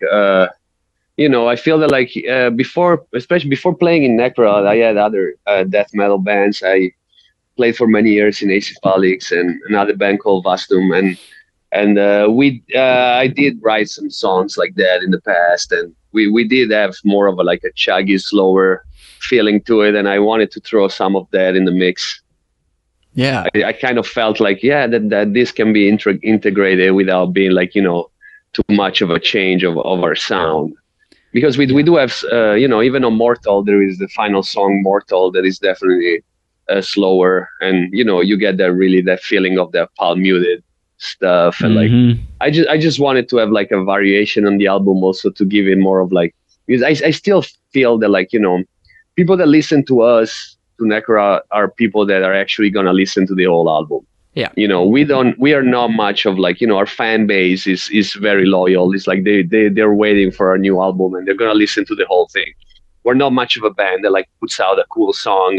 I feel that like especially before playing in Necrod, I had other death metal bands. I played for many years in Acephalix and another band called Vastum, and I did write some songs like that in the past, and we did have more of a chuggy, slower feeling to it, and I wanted to throw some of that in the mix. Yeah, I kind of felt like that this can be integrated without being too much of a change of our sound, because we do have even on Mortal there is the final song Mortal that is definitely slower, and you get that feeling of that palm muted stuff, and I just wanted to have like a variation on the album also, to give it more of because I still feel that people that listen to us, to Necro, are people that are actually gonna listen to the whole album. Yeah. We are not much of our fan base is very loyal. It's like they're waiting for our new album, and they're gonna listen to the whole thing. We're not much of a band that puts out a cool song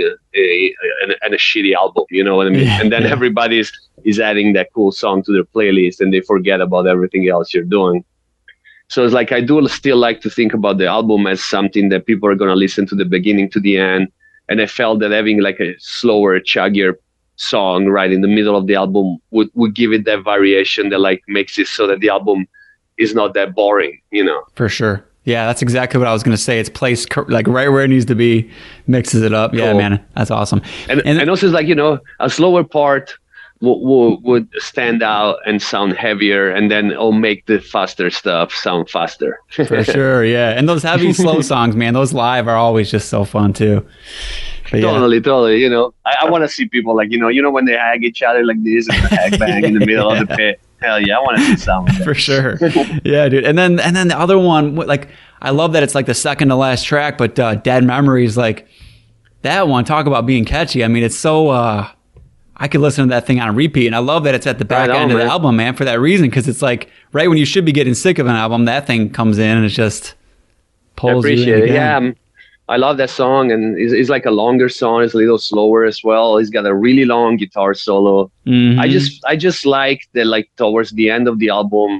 and a shitty album, you know what I mean? Yeah, and then everybody is adding that cool song to their playlist, and they forget about everything else you're doing. So it's like, I do still like to think about the album as something that people are going to listen to the beginning to the end. And I felt that having a slower, chuggier song right in the middle of the album would give it that variation that makes it so that the album is not that boring, For sure. Yeah, that's exactly what I was going to say. It's placed right where it needs to be, mixes it up. Yeah, cool. Man, that's awesome. And also it's a slower part would stand out and sound heavier, and then it'll make the faster stuff sound faster. For sure, yeah. And those heavy, slow songs, man, those live are always just so fun too. But totally. I want to see people when they hag each other like this and hag bang in the middle of the pit. Hell yeah, I want to see some of that. For sure. Yeah, dude. And then the other one, I love that it's the second to last track, but Dead Memories, that one, talk about being catchy. I mean, it's so I could listen to that thing on repeat, and I love that it's at the back end of the album, man, for that reason, because it's right when you should be getting sick of an album, that thing comes in and it just pulls you in again. I appreciate it. Yeah, I love that song, and it's a longer song. It's a little slower as well. It's got a really long guitar solo. Mm-hmm. I just like that, towards the end of the album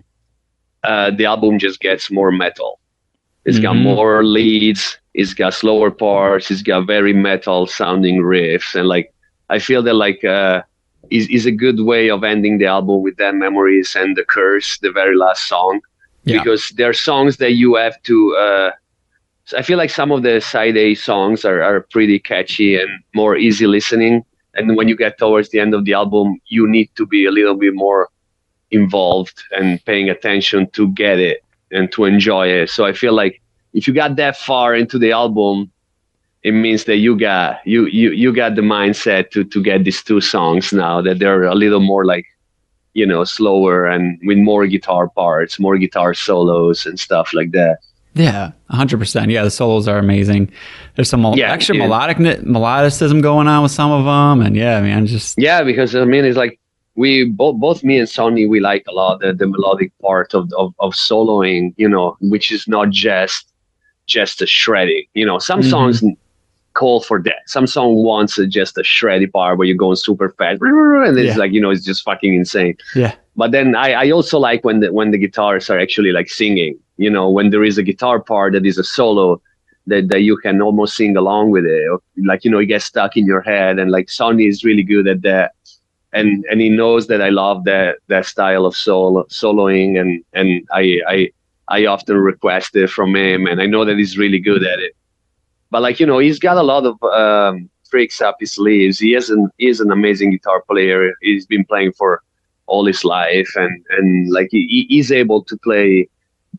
just gets more metal. It's got more leads. It's got slower parts. It's got very metal sounding riffs, and I feel that is a good way of ending the album with Dead Memories and The Curse, the very last song, because there are songs that you have to. I feel like some of the side A songs are pretty catchy and more easy listening, and when you get towards the end of the album, you need to be a little bit more involved and paying attention to get it. and to enjoy it. So I feel like if you got that far into the album, it means that you got the mindset to get these two songs now, that they're a little more like, slower and with more guitar parts, more guitar solos and stuff like that. Yeah, 100%. Yeah, the solos are amazing. There's some extra melodicism going on with some of them, and because it's like we both me and Sonny, we like a lot the melodic part of soloing, which is not just a shredding. Some songs call for that. Some song wants just a shreddy part where you're going super fast, and it's like it's just fucking insane. Yeah. But then I also like when the guitars are actually like singing. When there is a guitar part that is a solo that you can almost sing along with it. Like, it gets stuck in your head, and like Sonny is really good at that. And he knows that I love that style of soloing, and I often request it from him, and I know that he's really good at it. But like, he's got a lot of tricks up his sleeves. He is an amazing guitar player. He's been playing for all his life, and like he's able to play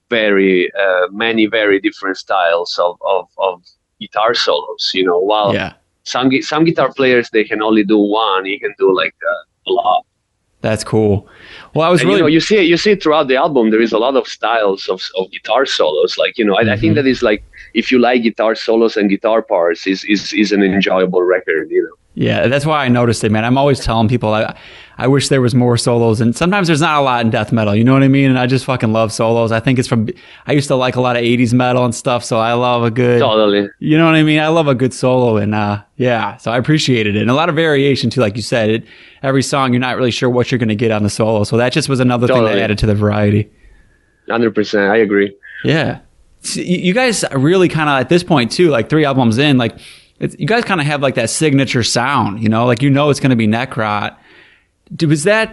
many very different styles of guitar solos. While some guitar players, they can only do one, he can do like a lot. That's cool. Well, I was really you see it throughout the album. There is a lot of styles of guitar solos. Like I think that is like, if you like guitar solos and guitar parts, is an enjoyable record. Yeah, that's why I noticed it, man. I'm always telling people I wish there was more solos, and sometimes there's not a lot in death metal, you know what I mean? And I just fucking love solos. I think I used to like a lot of 80s metal and stuff, so I love a good... Totally. You know what I mean? I love a good solo, and so I appreciated it. And a lot of variation, too, like you said. Every song, you're not really sure what you're going to get on the solo, so that just was another thing that added to the variety. 100%, I agree. Yeah. So you guys really kind of, at this point, too, like 3 albums in, like... you guys kind of have like that signature sound, like it's going to be Necrot. Was that?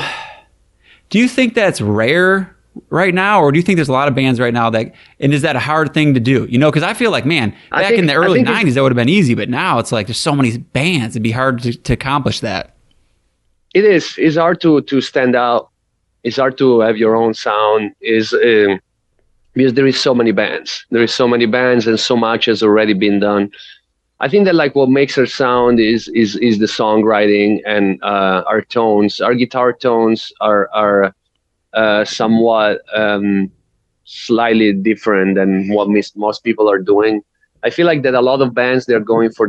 Do you think that's rare right now, or do you think there's a lot of bands right now and is that a hard thing to do? Because I feel like, man, back in the early '90s that would have been easy, but now it's like there's so many bands, it'd be hard to accomplish that. It is. It's hard to stand out. It's hard to have your own sound. Because there is so many bands. There is so many bands, and so much has already been done. I think that like what makes our sound is the songwriting and our tones. Our guitar tones are somewhat slightly different than what most people are doing. I feel like that a lot of bands, they're going for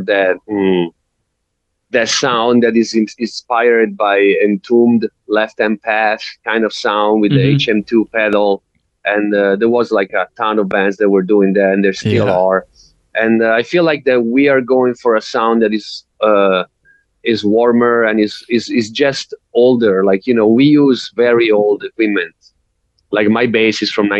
that sound that is inspired by Entombed Left Hand Path kind of sound with the HM2 pedal. And there was like a ton of bands that were doing that, and there still are. And I feel like that we are going for a sound that is warmer and is just older. Like, we use very old equipment. Like my bass is from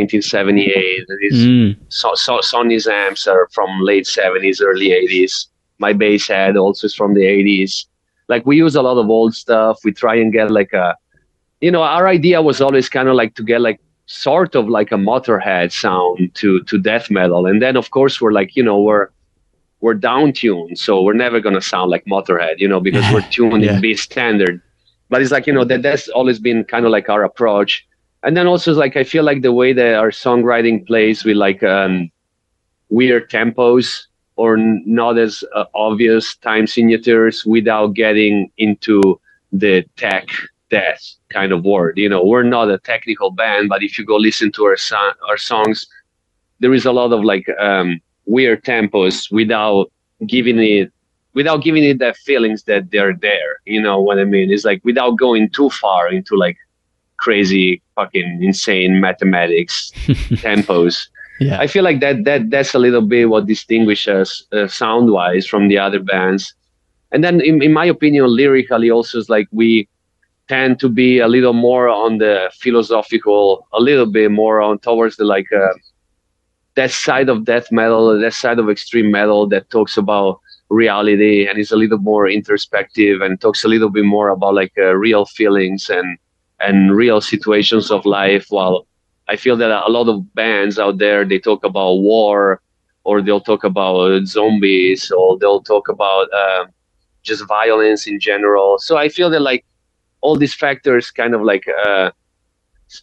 1978. Sonny's amps are from late 70s, early 80s. My bass head also is from the 80s. Like, we use a lot of old stuff. We try and get like our idea was always kind of like to get like sort of like a Motorhead sound to death metal. And then of course we're like, we're down tuned, so we're never gonna sound like Motorhead, because we're tuned in B standard. But it's like, that's always been kind of like our approach. And then also like I feel like the way that our songwriting plays with like weird tempos or not as obvious time signatures without getting into the tech death kind of word. We're not a technical band, but if you go listen to our songs, there is a lot of like weird tempos without giving it that feelings that they're there. You know what I mean? It's like without going too far into like crazy fucking insane mathematics tempos. Yeah. I feel like that's a little bit what distinguishes us sound wise from the other bands. And then in my opinion, lyrically also is like we tend to be a little more on the philosophical, a little bit more on towards the like that side of death metal, that side of extreme metal that talks about reality and is a little more introspective and talks a little bit more about like real feelings and real situations of life. While I feel that a lot of bands out there, they talk about war, or they'll talk about zombies, or they'll talk about just violence in general. So I feel that like all these factors kind of like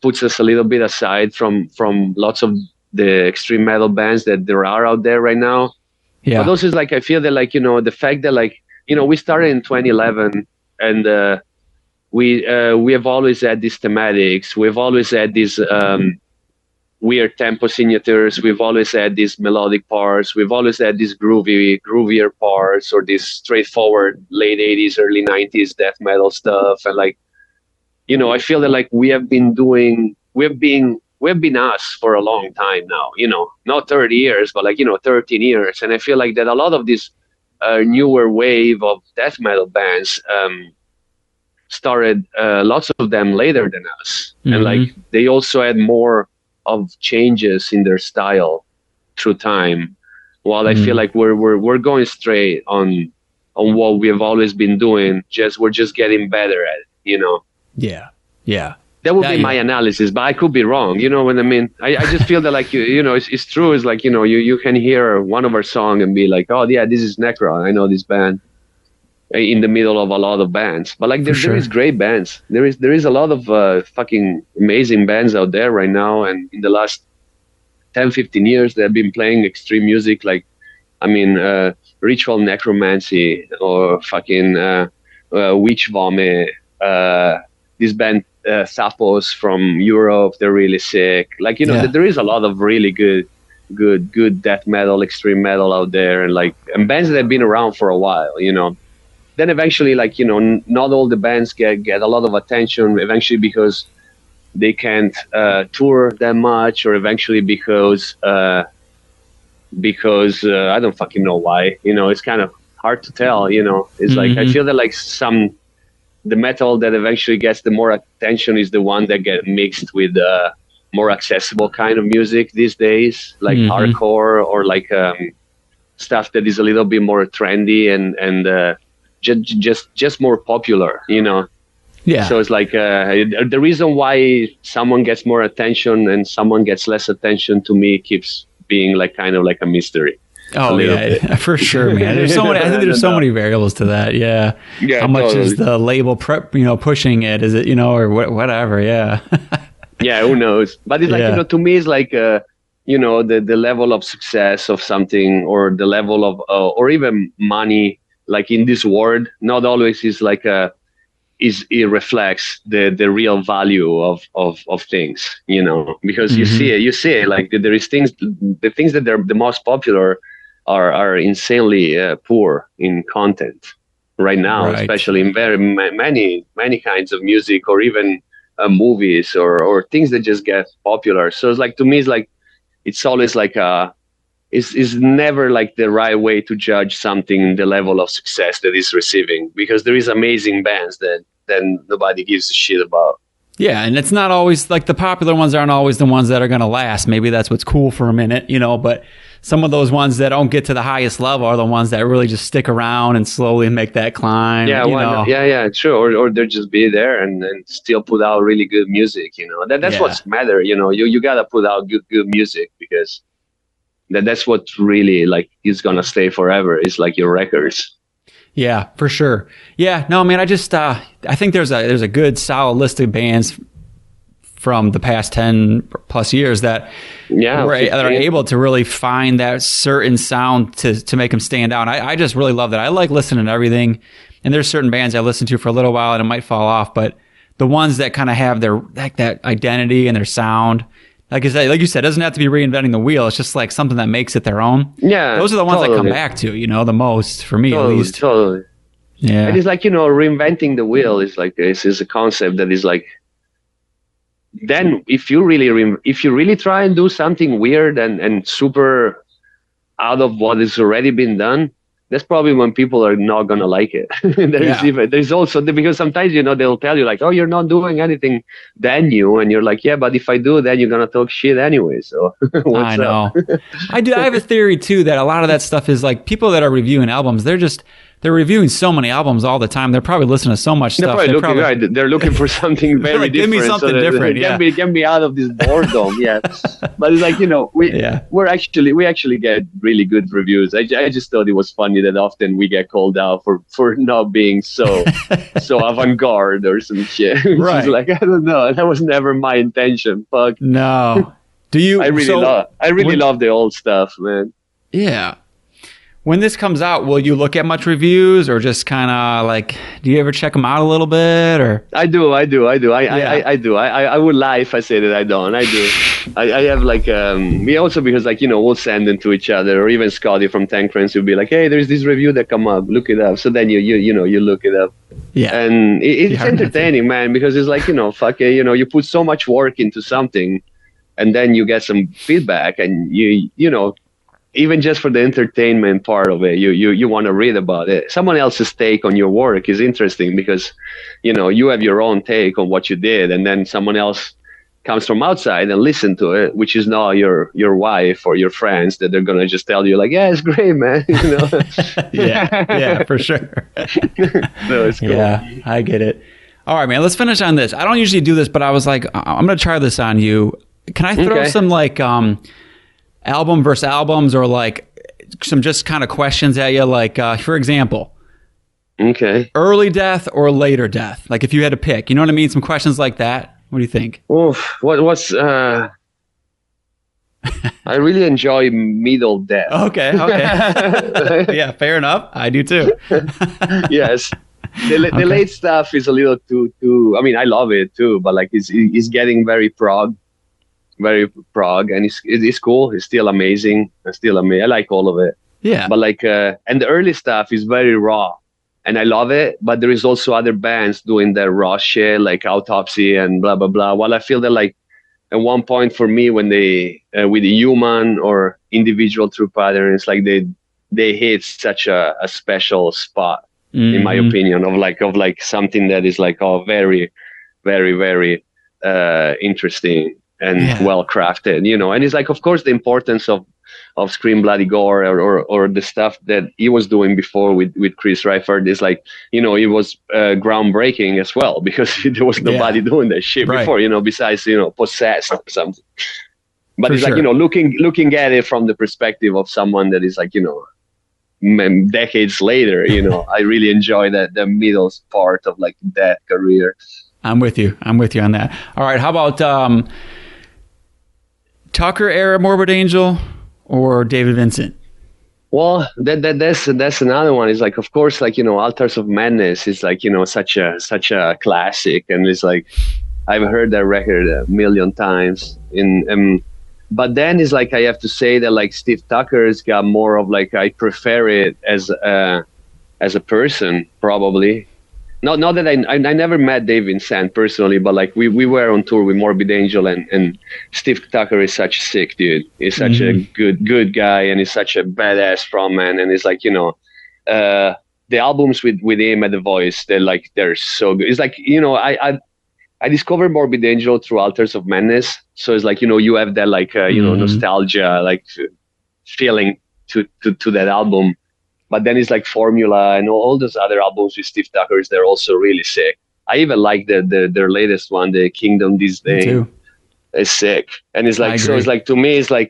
puts us a little bit aside from lots of the extreme metal bands that there are out there right now. Yeah. But also, I feel that the fact that we started in 2011, and we have always had these thematics. We've always had these weird tempo signatures. We've always had these melodic parts. We've always had these groovier parts, or this straightforward late 80s, early 90s death metal stuff. And I feel that we have been us for a long time now, not 30 years, but 13 years. And I feel like that a lot of this newer wave of death metal bands started, lots of them later than us. Mm-hmm. And they also had more of changes in their style through time. While I feel like we're going straight on what we have always been doing, we're just getting better at it, Yeah. Yeah. That would be my analysis, but I could be wrong. You know what I mean? I just feel that it's true. It's you can hear one of our song and be like, oh yeah, this is Necron. I know this band. In the middle of a lot of bands, but there is great bands. There is a lot of fucking amazing bands out there right now. And in the last 10, 15 years, they've been playing extreme music. Ritual Necromancy or fucking Witch Vomit. This band Thapos from Europe, they're really sick. There is a lot of really good death metal, extreme metal out there, and bands that have been around for a while. Then eventually, not all the bands get a lot of attention. Eventually, because they can't tour that much, or eventually because I don't fucking know why. It's kind of hard to tell. It's I feel that the metal that eventually gets the more attention is the one that get mixed with more accessible kind of music these days, hardcore, or stuff that is a little bit more trendy and just more popular, Yeah. So it's the reason why someone gets more attention and someone gets less attention, to me, keeps being kind of a mystery. Oh yeah, for sure, man. There's so many. I think there's so many variables to that. Yeah. Yeah. How much totally. is the label pushing it? Is it or whatever? Yeah. Yeah. Who knows? But it's to me, it's the level of success of something, or the level of or even money. In this world, not always is it reflects the real value of things, because you see it, there is the things that they're the most popular are insanely poor in content right now, Right. especially in very many kinds of music, or even movies, or things that just get popular. So it's to me, it's always is never the right way to judge something, the level of success that it's receiving, because there is amazing bands that then nobody gives a shit about. Yeah, and it's not always the popular ones aren't always the ones that are going to last. Maybe that's what's cool for a minute, but some of those ones that don't get to the highest level are the ones that really just stick around and slowly make that climb. Yeah, yeah, true. Or they'll just be there and still put out really good music. That's what's matter. You gotta put out good music, because that's what really is gonna stay forever. Is your records. Yeah, for sure. Yeah, no, man, I just I think there's a good solid list of bands from the past 10 plus years that are able to really find that certain sound to make them stand out. I just really love that. I like listening to everything, and there's certain bands I listen to for a little while and it might fall off, but the ones that kind of have their that identity and their sound, like you said, it doesn't have to be reinventing the wheel. It's just something that makes it their own. Yeah, those are the ones I come back to, the most, for me at least. Totally. Yeah, and it's reinventing the wheel is is a concept that is then if you really try and do something weird and super out of what has already been done, that's probably when people are not gonna like it. There's also, because sometimes they'll tell you oh, you're not doing anything that new, and you're yeah, but if I do, then you're gonna talk shit anyway. So I know. I have a theory too that a lot of that stuff is people that are reviewing albums, they're they're reviewing so many albums all the time. They're probably listening to so much They're stuff. probably looking right. They're looking for something very like, different. give me something that different. Yeah. Get me out of this boredom. Yeah. But it's like, we actually get really good reviews. I just thought it was funny that often we get called out for not being so avant-garde or some shit. Right. It's like, I don't know. That was never my intention. Fuck. No. Do you? I really love the old stuff, man. Yeah. When this comes out, will you look at much reviews or just kind of like, do you ever check them out a little bit or? I do. I do. I do. I would lie if I say that I don't. I do. I have like, me also because like, we'll send them to each other, or even Scotty from Tank Friends will be like, hey, there's this review that come up, look it up. So then you look it up. Yeah. And it's entertaining, man, because it's like, you put so much work into something and then you get some feedback and even just for the entertainment part of it, you want to read about it. Someone else's take on your work is interesting because, you have your own take on what you did, and then someone else comes from outside and listen to it, which is not your wife or your friends that they're gonna just tell you like, yeah, it's great, man. Yeah, for sure. No, it's cool. Yeah, I get it. All right, man. Let's finish on this. I don't usually do this, but I was like, I'm gonna try this on you. Can I throw some like album versus albums, or like some just kind of questions at you? Like, for example, okay, early death or later death? Like, if you had to pick, you know what I mean? Some questions like that. What do you think? Oof, what's I really enjoy middle death. Okay. Yeah, fair enough. I do too. Yes. The late stuff is a little too. I mean, I love it too, but like it's getting very prog, and it's cool. It's still amazing. I like all of it. Yeah. But like, and the early stuff is very raw, and I love it. But there is also other bands doing that raw shit, like Autopsy and blah blah blah. While I feel that like at one point for me, when they with the Human or Individual True Pattern, it's like they hit such a special spot. Mm-hmm. In my opinion, of like something that is like very, very, very interesting and well crafted, and it's like, of course, the importance of Scream Bloody Gore or the stuff that he was doing before with Chris Reifert is like, it was groundbreaking as well, because there was nobody doing that shit before, besides, Possessed or something. But For it's sure. like, looking at it from the perspective of someone that is like, decades later, I really enjoy the middle part of like that career. I'm with you on that. All right, how about Tucker era Morbid Angel or David Vincent? Well, that's another one. It's like, of course, like, Altars of Madness is like, such a classic, and it's like I've heard that record a million times. But then it's like, I have to say that like Steve Tucker's got more of like, I prefer it as a person, probably. Not that I never met Dave Vincent personally, but like we were on tour with Morbid Angel, and Steve Tucker is such a sick dude. He's such a good guy, and he's such a badass frontman. And it's like, the albums with him at The Voice, they're so good. It's like, I discovered Morbid Angel through Altars of Madness. So it's like, you have that like, nostalgia, like feeling to that album. But then it's like Formula and all those other albums with Steve Tucker, they're also really sick. I even like their latest one, the Kingdom This Day. too. It's sick. And it's like, so it's like, to me, it's like,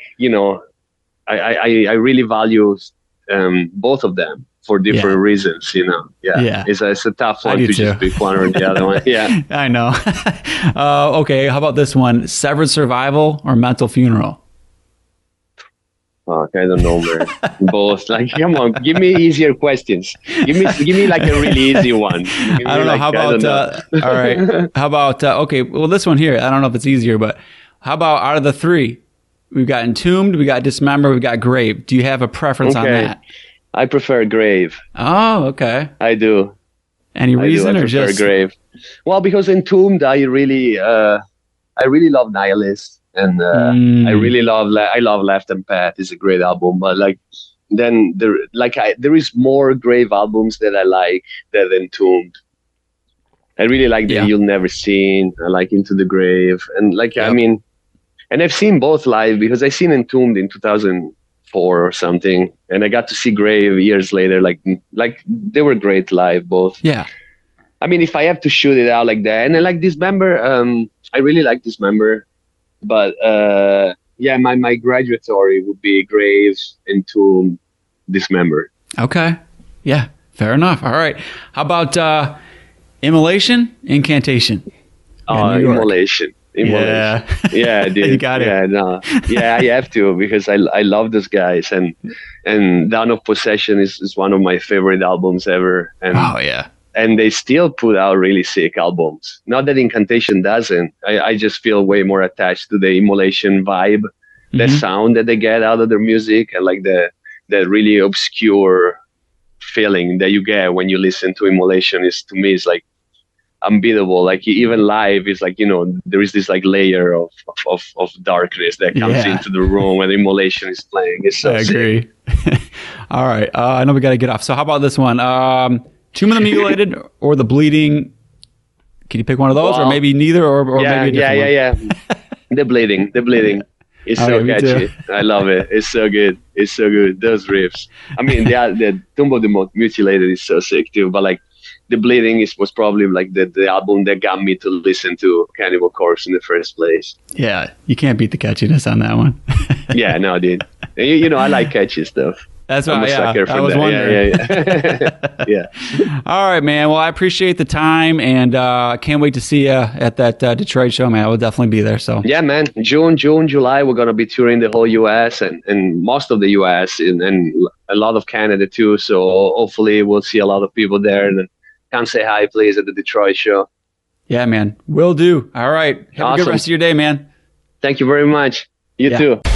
I really value both of them for different reasons, Yeah. It's a tough one to just pick one or the other one. Yeah. I know. Okay, how about this one? Severed Survival or Mental Funeral? Fuck, I don't know, man. Both. Like, come on, give me easier questions. Give me like a really easy one. I don't know. How about, all right. How about, okay, well, this one here, I don't know if it's easier, but how about out of the three? We've got Entombed, we got Dismember, we got Grave. Do you have a preference on that? I prefer Grave. Oh, okay. I do. Any reason, or just Grave? Well, because Entombed, I really love Nihilist, and I love Left and Path. It's a great album, but like then there is more Grave albums that I like than Entombed. I really like the You'll Never Seen. I like Into the Grave, and like I mean, and I've seen both live because I seen Entombed in 2005 4 or something, and I got to see Grave years later. Like they were great live, both. Yeah. I mean, if I have to shoot it out like that, and I like Dismember, I really like Dismember, but yeah, my graduatory would be Graves into Dismember. Okay. Yeah. Fair enough. All right. How about Immolation, Incantation? Immolation. Yeah. Yeah, dude. You got it. Yeah, no. Yeah, I have to, because I love those guys, and Dawn of Possession is one of my favorite albums ever. And Oh, yeah. and they still put out really sick albums. Not that Incantation doesn't. I just feel way more attached to the Immolation vibe, the sound that they get out of their music, and like the really obscure feeling that you get when you listen to Immolation is, to me, is like unbeatable. Like even live is like, there is this like layer of darkness that comes into the room when Immolation is playing. It's so I agree. All right. I know we got to get off. So how about this one? Tomb of the Mutilated or The Bleeding? Can you pick one of those, or maybe neither, or maybe a different one? The Bleeding. It's so catchy. I love it. It's so good. Those riffs. I mean, the Tomb of the Mutilated is so sick too, but like The Bleeding was probably like the album that got me to listen to Cannibal Corpse in the first place. Yeah, you can't beat the catchiness on that one. Yeah, no, dude. I like catchy stuff. That's I'm why a sucker for I was that. wondering. Yeah. All right, man. Well, I appreciate the time, and I can't wait to see you at that Detroit show, man. I will definitely be there. So yeah, man. June, July, we're gonna be touring the whole U.S. and most of the U.S. and a lot of Canada too. So hopefully we'll see a lot of people there, and come say hi, please, at the Detroit show. Yeah, man. Will do. All right. Have a good rest of your day, man. Thank you very much. You too.